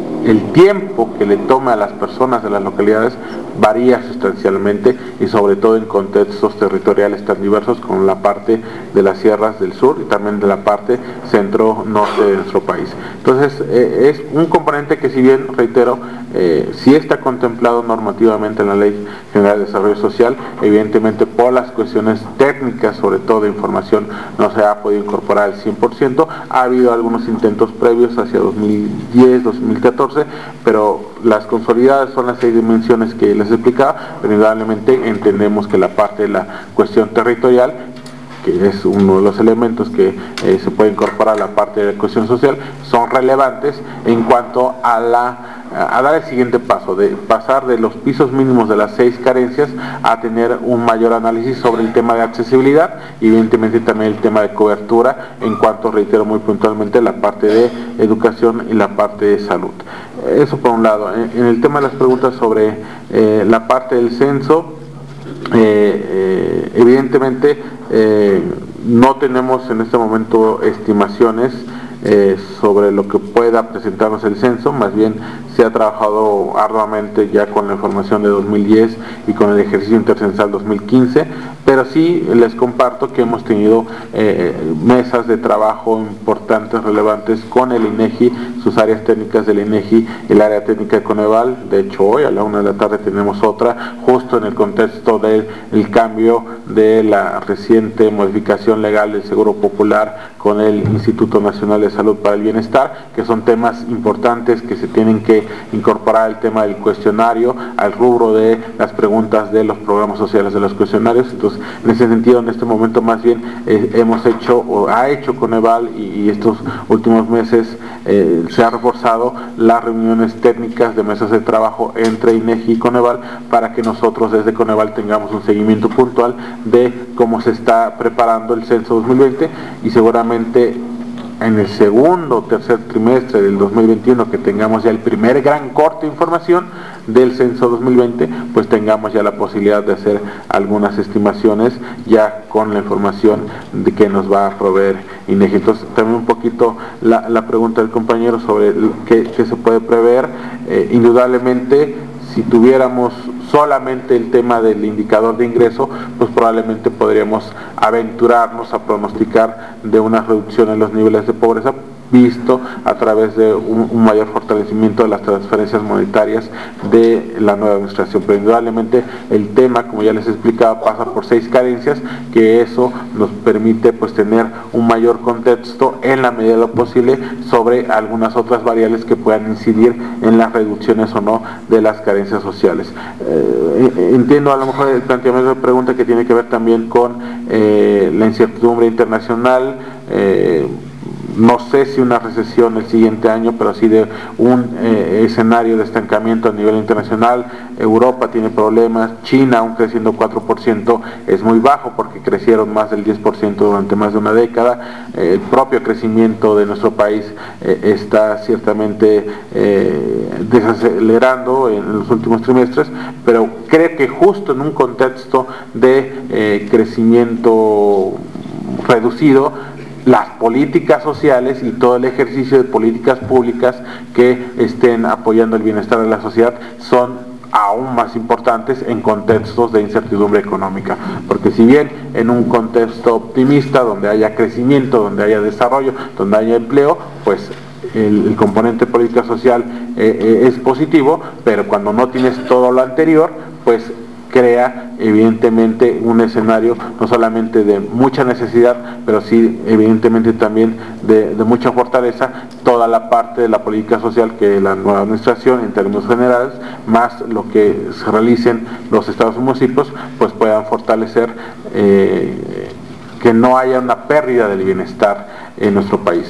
el tiempo que le toma a las personas de las localidades varía sustancialmente, y sobre todo en contextos territoriales tan diversos como la parte de las sierras del sur y también de la parte centro-norte de nuestro país. Entonces eh, es un componente que, si bien, reitero, eh, sí está contemplado normativamente en la Ley General de Desarrollo Social, evidentemente por las cuestiones técnicas, sobre todo de información, no se ha podido incorporar al cien por ciento. Ha habido algunos intentos previos hacia dos mil diez, dos mil catorce, pero las consolidadas son las seis dimensiones que les explicaba, pero indudablemente entendemos que la parte de la cuestión territorial, que es uno de los elementos que eh, se puede incorporar a la parte de la cuestión social, son relevantes en cuanto a la a dar el siguiente paso, de pasar de los pisos mínimos de las seis carencias a tener un mayor análisis sobre el tema de accesibilidad y evidentemente también el tema de cobertura, en cuanto, reitero muy puntualmente, la parte de educación y la parte de salud. Eso por un lado. En el tema de las preguntas sobre eh, la parte del censo, eh, eh, evidentemente eh, no tenemos en este momento estimaciones Eh, sobre lo que pueda presentarnos el censo. Más bien se ha trabajado arduamente ya con la información de dos mil diez y con el ejercicio intercensal dos mil quince, pero sí les comparto que hemos tenido eh, mesas de trabajo importantes, relevantes con el INEGI, sus áreas técnicas del INEGI, el área técnica de CONEVAL. De hecho, hoy a la una de la tarde tenemos otra, justo en el contexto del el cambio de la reciente modificación legal del Seguro Popular con el Instituto Nacional de Salud para el Bienestar, que son temas importantes que se tienen que incorporar el tema del cuestionario al rubro de las preguntas de los programas sociales de los cuestionarios. Entonces en ese sentido, en este momento más bien eh, hemos hecho, o ha hecho Coneval y, y estos últimos meses eh, se ha reforzado las reuniones técnicas de mesas de trabajo entre INEGI y Coneval para que nosotros desde Coneval tengamos un seguimiento puntual de cómo se está preparando el censo dos mil veinte y seguramente en el segundo o tercer trimestre del dos mil veintiuno, que tengamos ya el primer gran corte de información del censo dos mil veinte, pues tengamos ya la posibilidad de hacer algunas estimaciones ya con la información de que nos va a proveer INEGI. Entonces también un poquito la, la pregunta del compañero sobre qué, qué se puede prever. Eh, indudablemente, si tuviéramos solamente el tema del indicador de ingreso, pues probablemente podríamos aventurarnos a pronosticar de una reducción en los niveles de pobreza, visto a través de un, un mayor fortalecimiento de las transferencias monetarias de la nueva administración. Pero indudablemente el tema, como ya les explicaba, pasa por seis carencias, que eso nos permite pues tener un mayor contexto en la medida de lo posible sobre algunas otras variables que puedan incidir en las reducciones o no de las carencias sociales. Eh, entiendo a lo mejor el planteamiento de pregunta que tiene que ver también con eh, la incertidumbre internacional. eh, No sé si una recesión el siguiente año, pero sí de un eh, escenario de estancamiento a nivel internacional. Europa tiene problemas, China, aún creciendo cuatro por ciento, es muy bajo porque crecieron más del diez por ciento durante más de una década. Eh, el propio crecimiento de nuestro país eh, está ciertamente eh, desacelerando en los últimos trimestres, pero creo que justo en un contexto de eh, crecimiento reducido, las políticas sociales y todo el ejercicio de políticas públicas que estén apoyando el bienestar de la sociedad son aún más importantes en contextos de incertidumbre económica, porque si bien en un contexto optimista, donde haya crecimiento, donde haya desarrollo, donde haya empleo, pues el, el componente política social eh, eh, es positivo, pero cuando no tienes todo lo anterior, pues crea evidentemente un escenario no solamente de mucha necesidad, pero sí evidentemente también de, de mucha fortaleza, toda la parte de la política social que la nueva administración en términos generales, más lo que se realicen los estados y municipios, pues puedan fortalecer eh, que no haya una pérdida del bienestar en nuestro país.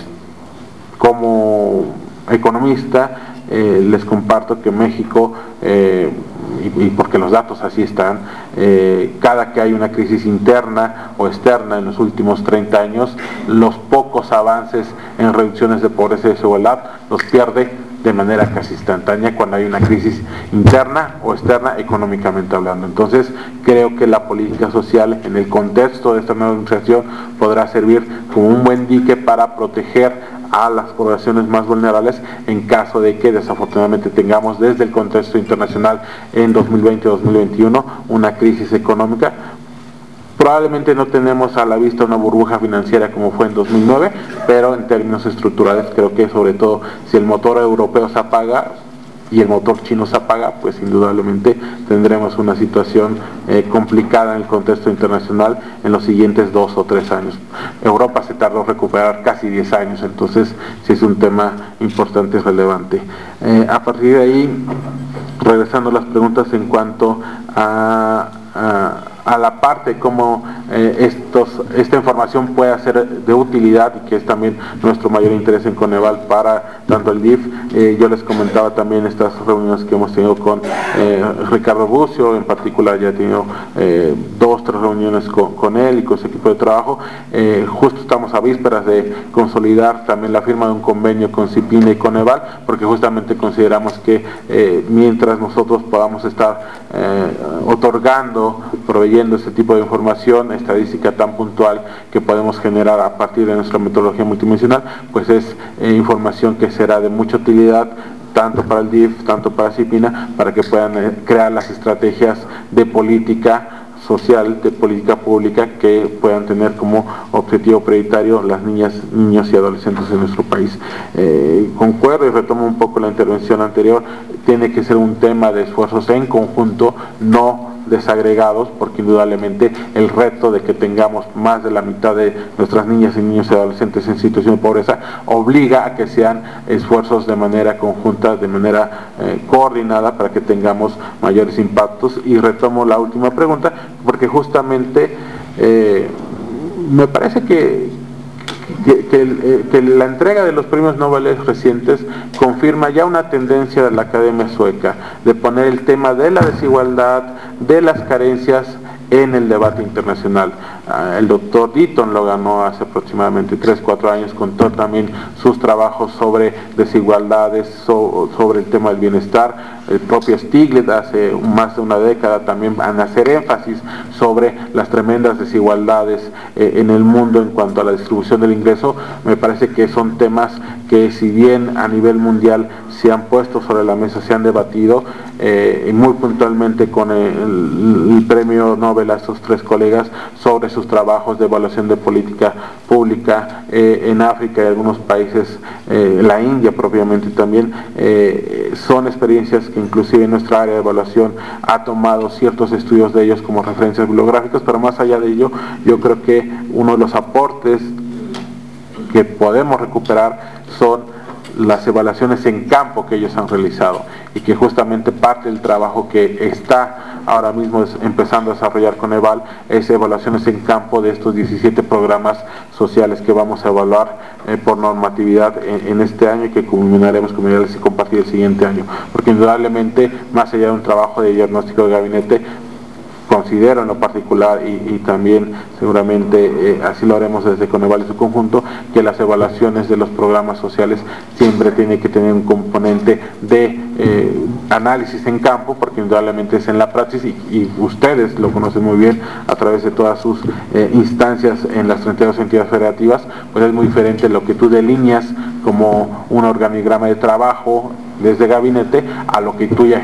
Como economista eh, les comparto que México eh, Y, y porque los datos así están, eh, cada que hay una crisis interna o externa en los últimos treinta años, los pocos avances en reducciones de pobreza y desigualdad los pierde de manera casi instantánea cuando hay una crisis interna o externa económicamente hablando. Entonces creo que la política social en el contexto de esta nueva administración podrá servir como un buen dique para proteger a las poblaciones más vulnerables en caso de que desafortunadamente tengamos desde el contexto internacional en dos mil veinte dos mil veintiuno una crisis económica. Probablemente no tenemos a la vista una burbuja financiera como fue en dos mil nueve, pero en términos estructurales creo que sobre todo si el motor europeo se apaga y el motor chino se apaga, pues indudablemente tendremos una situación eh, complicada en el contexto internacional en los siguientes dos o tres años. Europa se tardó en recuperar casi diez años, entonces sí es un tema importante y relevante. Eh, a partir de ahí, regresando a las preguntas en cuanto a, a a la parte cómo eh, estos, esta información puede ser de utilidad y que es también nuestro mayor interés en Coneval para tanto el D I F. Eh, yo les comentaba también estas reuniones que hemos tenido con eh, Ricardo Bucio, en particular ya he tenido eh, dos, tres reuniones con, con él y con su equipo de trabajo. Eh, justo estamos a vísperas de consolidar también la firma de un convenio con CIPINA y Coneval, porque justamente consideramos que eh, mientras nosotros podamos estar eh, otorgando, proveyendo este tipo de información estadística tan puntual que podemos generar a partir de nuestra metodología multidimensional, pues es eh, información que será de mucha utilidad tanto para el D I F, tanto para CIPINA, para que puedan eh, crear las estrategias de política social, de política pública que puedan tener como objetivo prioritario las niñas, niños y adolescentes en nuestro país. Eh, concuerdo y retomo un poco la intervención anterior, tiene que ser un tema de esfuerzos en conjunto, no desagregados, porque indudablemente el reto de que tengamos más de la mitad de nuestras niñas y niños y adolescentes en situación de pobreza obliga a que sean esfuerzos de manera conjunta, de manera eh, coordinada, para que tengamos mayores impactos. Y retomo la última pregunta, porque justamente eh, me parece que Que, que, eh, que la entrega de los premios Nobel recientes confirma ya una tendencia de la Academia Sueca de poner el tema de la desigualdad, de las carencias en el debate internacional. Uh, el doctor Deaton lo ganó hace aproximadamente tres, cuatro años, contó también sus trabajos sobre desigualdades, so, sobre el tema del bienestar. El propio Stiglitz hace más de una década también van a hacer énfasis sobre las tremendas desigualdades eh, en el mundo en cuanto a la distribución del ingreso. Me parece que son temas que, si bien a nivel mundial se han puesto sobre la mesa, se han debatido, eh, y muy puntualmente con el, el premio Nobel a estos tres colegas sobre sus trabajos de evaluación de política pública eh, en África y algunos países, eh, la India propiamente también, eh, son experiencias que inclusive nuestra área de evaluación ha tomado ciertos estudios de ellos como referencias bibliográficas, pero más allá de ello, yo creo que uno de los aportes que podemos recuperar son las evaluaciones en campo que ellos han realizado, y que justamente parte del trabajo que está ahora mismo empezando a desarrollar Coneval es evaluaciones en campo de estos diecisiete programas sociales que vamos a evaluar eh, por normatividad en, en este año, y que culminaremos con y compartir el siguiente año, porque indudablemente, más allá de un trabajo de diagnóstico de gabinete, considero en lo particular, y, y también seguramente eh, así lo haremos desde Coneval y su conjunto, que las evaluaciones de los programas sociales siempre tienen que tener un componente de eh, análisis en campo, porque indudablemente es en la praxis, y, y ustedes lo conocen muy bien a través de todas sus eh, instancias en las treinta y dos entidades federativas, pues es muy diferente lo que tú delineas como un organigrama de trabajo desde gabinete a lo que tú ya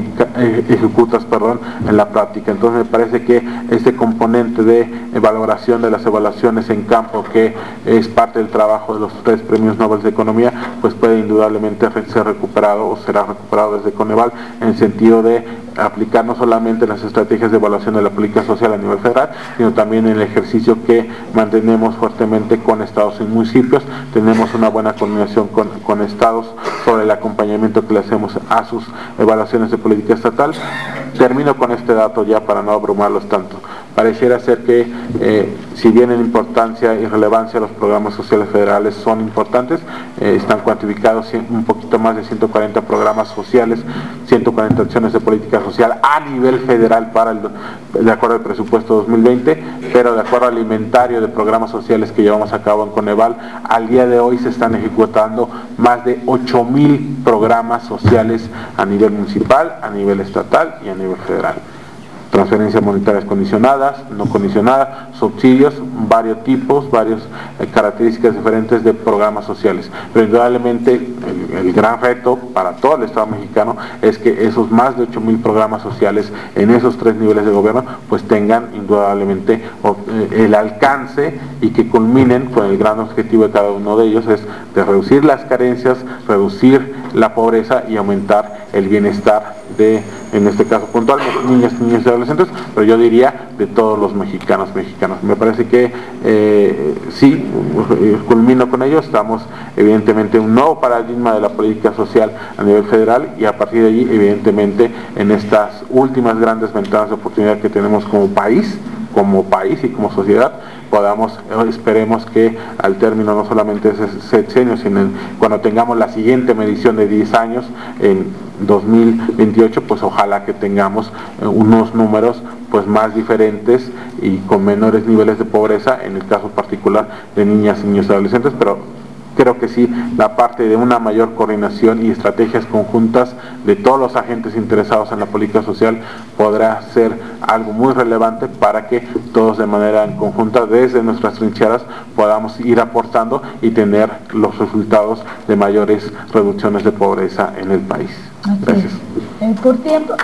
ejecutas perdón, en la práctica. Entonces me parece que este componente de valoración de las evaluaciones en campo, que es parte del trabajo de los tres premios Nobel de Economía, pues puede indudablemente ser recuperado o será recuperado desde Coneval, en el sentido de aplicar no solamente las estrategias de evaluación de la política social a nivel federal, sino también en el ejercicio que mantenemos fuertemente con estados y municipios. Tenemos una buena coordinación con, con estados sobre el acompañamiento que le hacemos a sus evaluaciones de política estatal. Termino con este dato ya para no abrumarlos tanto. Pareciera ser que, eh, si bien en importancia y relevancia los programas sociales federales son importantes, eh, están cuantificados un poquito más de ciento cuarenta programas sociales, ciento cuarenta acciones de política social a nivel federal para el, de acuerdo al presupuesto dos mil veinte, pero de acuerdo al inventario de programas sociales que llevamos a cabo en Coneval, al día de hoy se están ejecutando más de ocho mil programas sociales a nivel municipal, a nivel estatal y a nivel federal. Transferencias monetarias condicionadas, no condicionadas, subsidios, varios tipos, varias eh, características diferentes de programas sociales. Pero indudablemente el, el gran reto para todo el Estado mexicano es que esos más de ocho mil programas sociales en esos tres niveles de gobierno pues tengan indudablemente o, eh, el alcance, y que culminen con el gran objetivo de cada uno de ellos, es de reducir las carencias, reducir la pobreza y aumentar el bienestar de, en este caso puntualmente, niñas, niños y adolescentes, pero yo diría de todos los mexicanos, mexicanos. Me parece que eh, sí, culmino con ello, estamos evidentemente en un nuevo paradigma de la política social a nivel federal, y a partir de allí, evidentemente, en estas últimas grandes ventanas de oportunidad que tenemos como país, como país y como sociedad, podamos, esperemos que al término no solamente de ese sexenio, sino en, cuando tengamos la siguiente medición de diez años, en dos mil veintiocho, pues ojalá que tengamos eh, unos números pues más diferentes y con menores niveles de pobreza, en el caso particular de niñas, niños y adolescentes, pero creo que sí, la parte de una mayor coordinación y estrategias conjuntas de todos los agentes interesados en la política social podrá ser algo muy relevante para que todos de manera conjunta desde nuestras trincheras podamos ir aportando y tener los resultados de mayores reducciones de pobreza en el país. Gracias. Eh, por tiempo.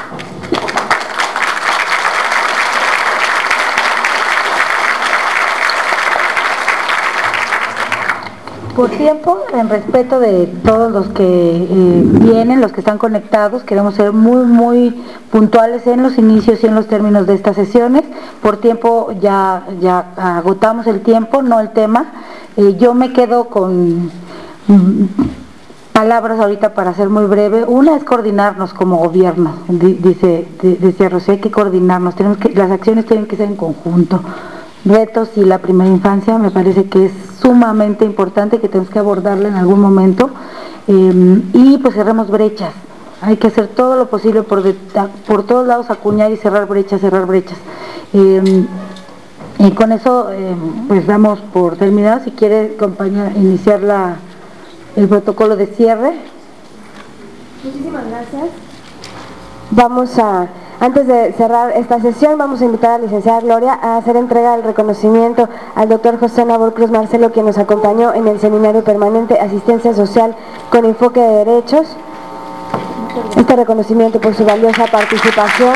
por tiempo, en respeto de todos los que eh, vienen, los que están conectados, queremos ser muy, muy puntuales en los inicios y en los términos de estas sesiones. Por tiempo ya, ya agotamos el tiempo, no el tema. Eh, yo me quedo con mm, palabras ahorita para ser muy breve. Una es coordinarnos como gobierno, dice, decía Rocío, hay que coordinarnos, tenemos que, las acciones tienen que ser en conjunto. Retos y la primera infancia me parece que es sumamente importante, que tenemos que abordarla en algún momento, eh, y pues cerremos brechas. Hay que hacer todo lo posible por, de, por todos lados, acuñar y cerrar brechas, cerrar brechas. Eh, y con eso eh, pues damos por terminado. Si quiere, compañera, iniciar la, el protocolo de cierre. Muchísimas gracias. Vamos a, antes de cerrar esta sesión, vamos a invitar a la licenciada Gloria a hacer entrega del reconocimiento al doctor José Nabor Cruz Marcelo, quien nos acompañó en el Seminario Permanente Asistencia Social con Enfoque de Derechos. Este reconocimiento por su valiosa participación.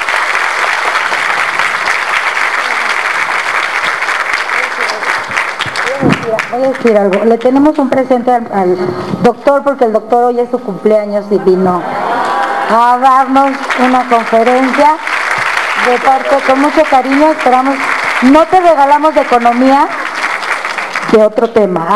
Voy a decir algo, le tenemos un presente al, al doctor, porque el doctor hoy es su cumpleaños y vino a darnos una conferencia de parte con mucho cariño. Esperamos, no te regalamos de economía, de otro tema.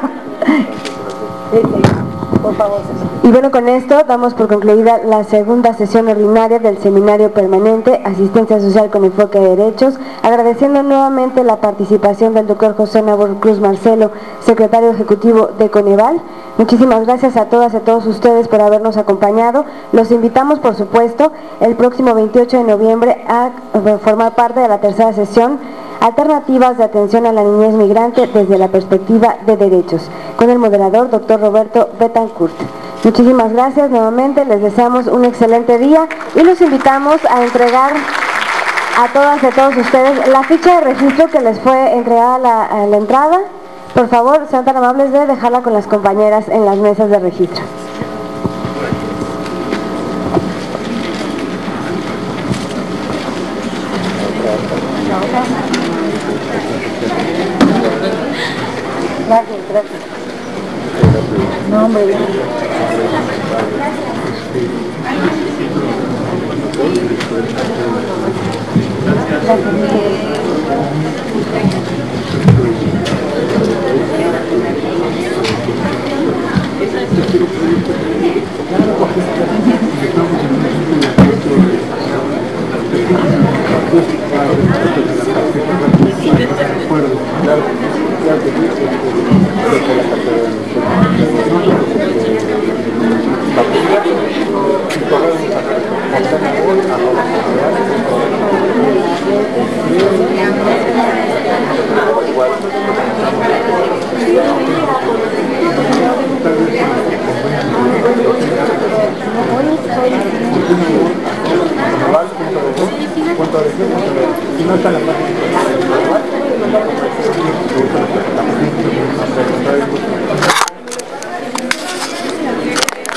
Por favor. Y bueno, con esto damos por concluida la segunda sesión ordinaria del Seminario Permanente Asistencia Social con Enfoque de Derechos, agradeciendo nuevamente la participación del doctor José Nabor Cruz Marcelo, secretario ejecutivo de Coneval. Muchísimas gracias a todas y a todos ustedes por habernos acompañado. Los invitamos, por supuesto, el próximo veintiocho de noviembre a formar parte de la tercera sesión Alternativas de Atención a la Niñez Migrante desde la Perspectiva de Derechos, con el moderador doctor Roberto Betancourt. Muchísimas gracias nuevamente, les deseamos un excelente día y los invitamos a entregar a todas y a todos ustedes la ficha de registro que les fue entregada a la, a la entrada. Por favor, sean tan amables de dejarla con las compañeras en las mesas de registro. Gracias, gracias. No, hombre, gracias. Si no está la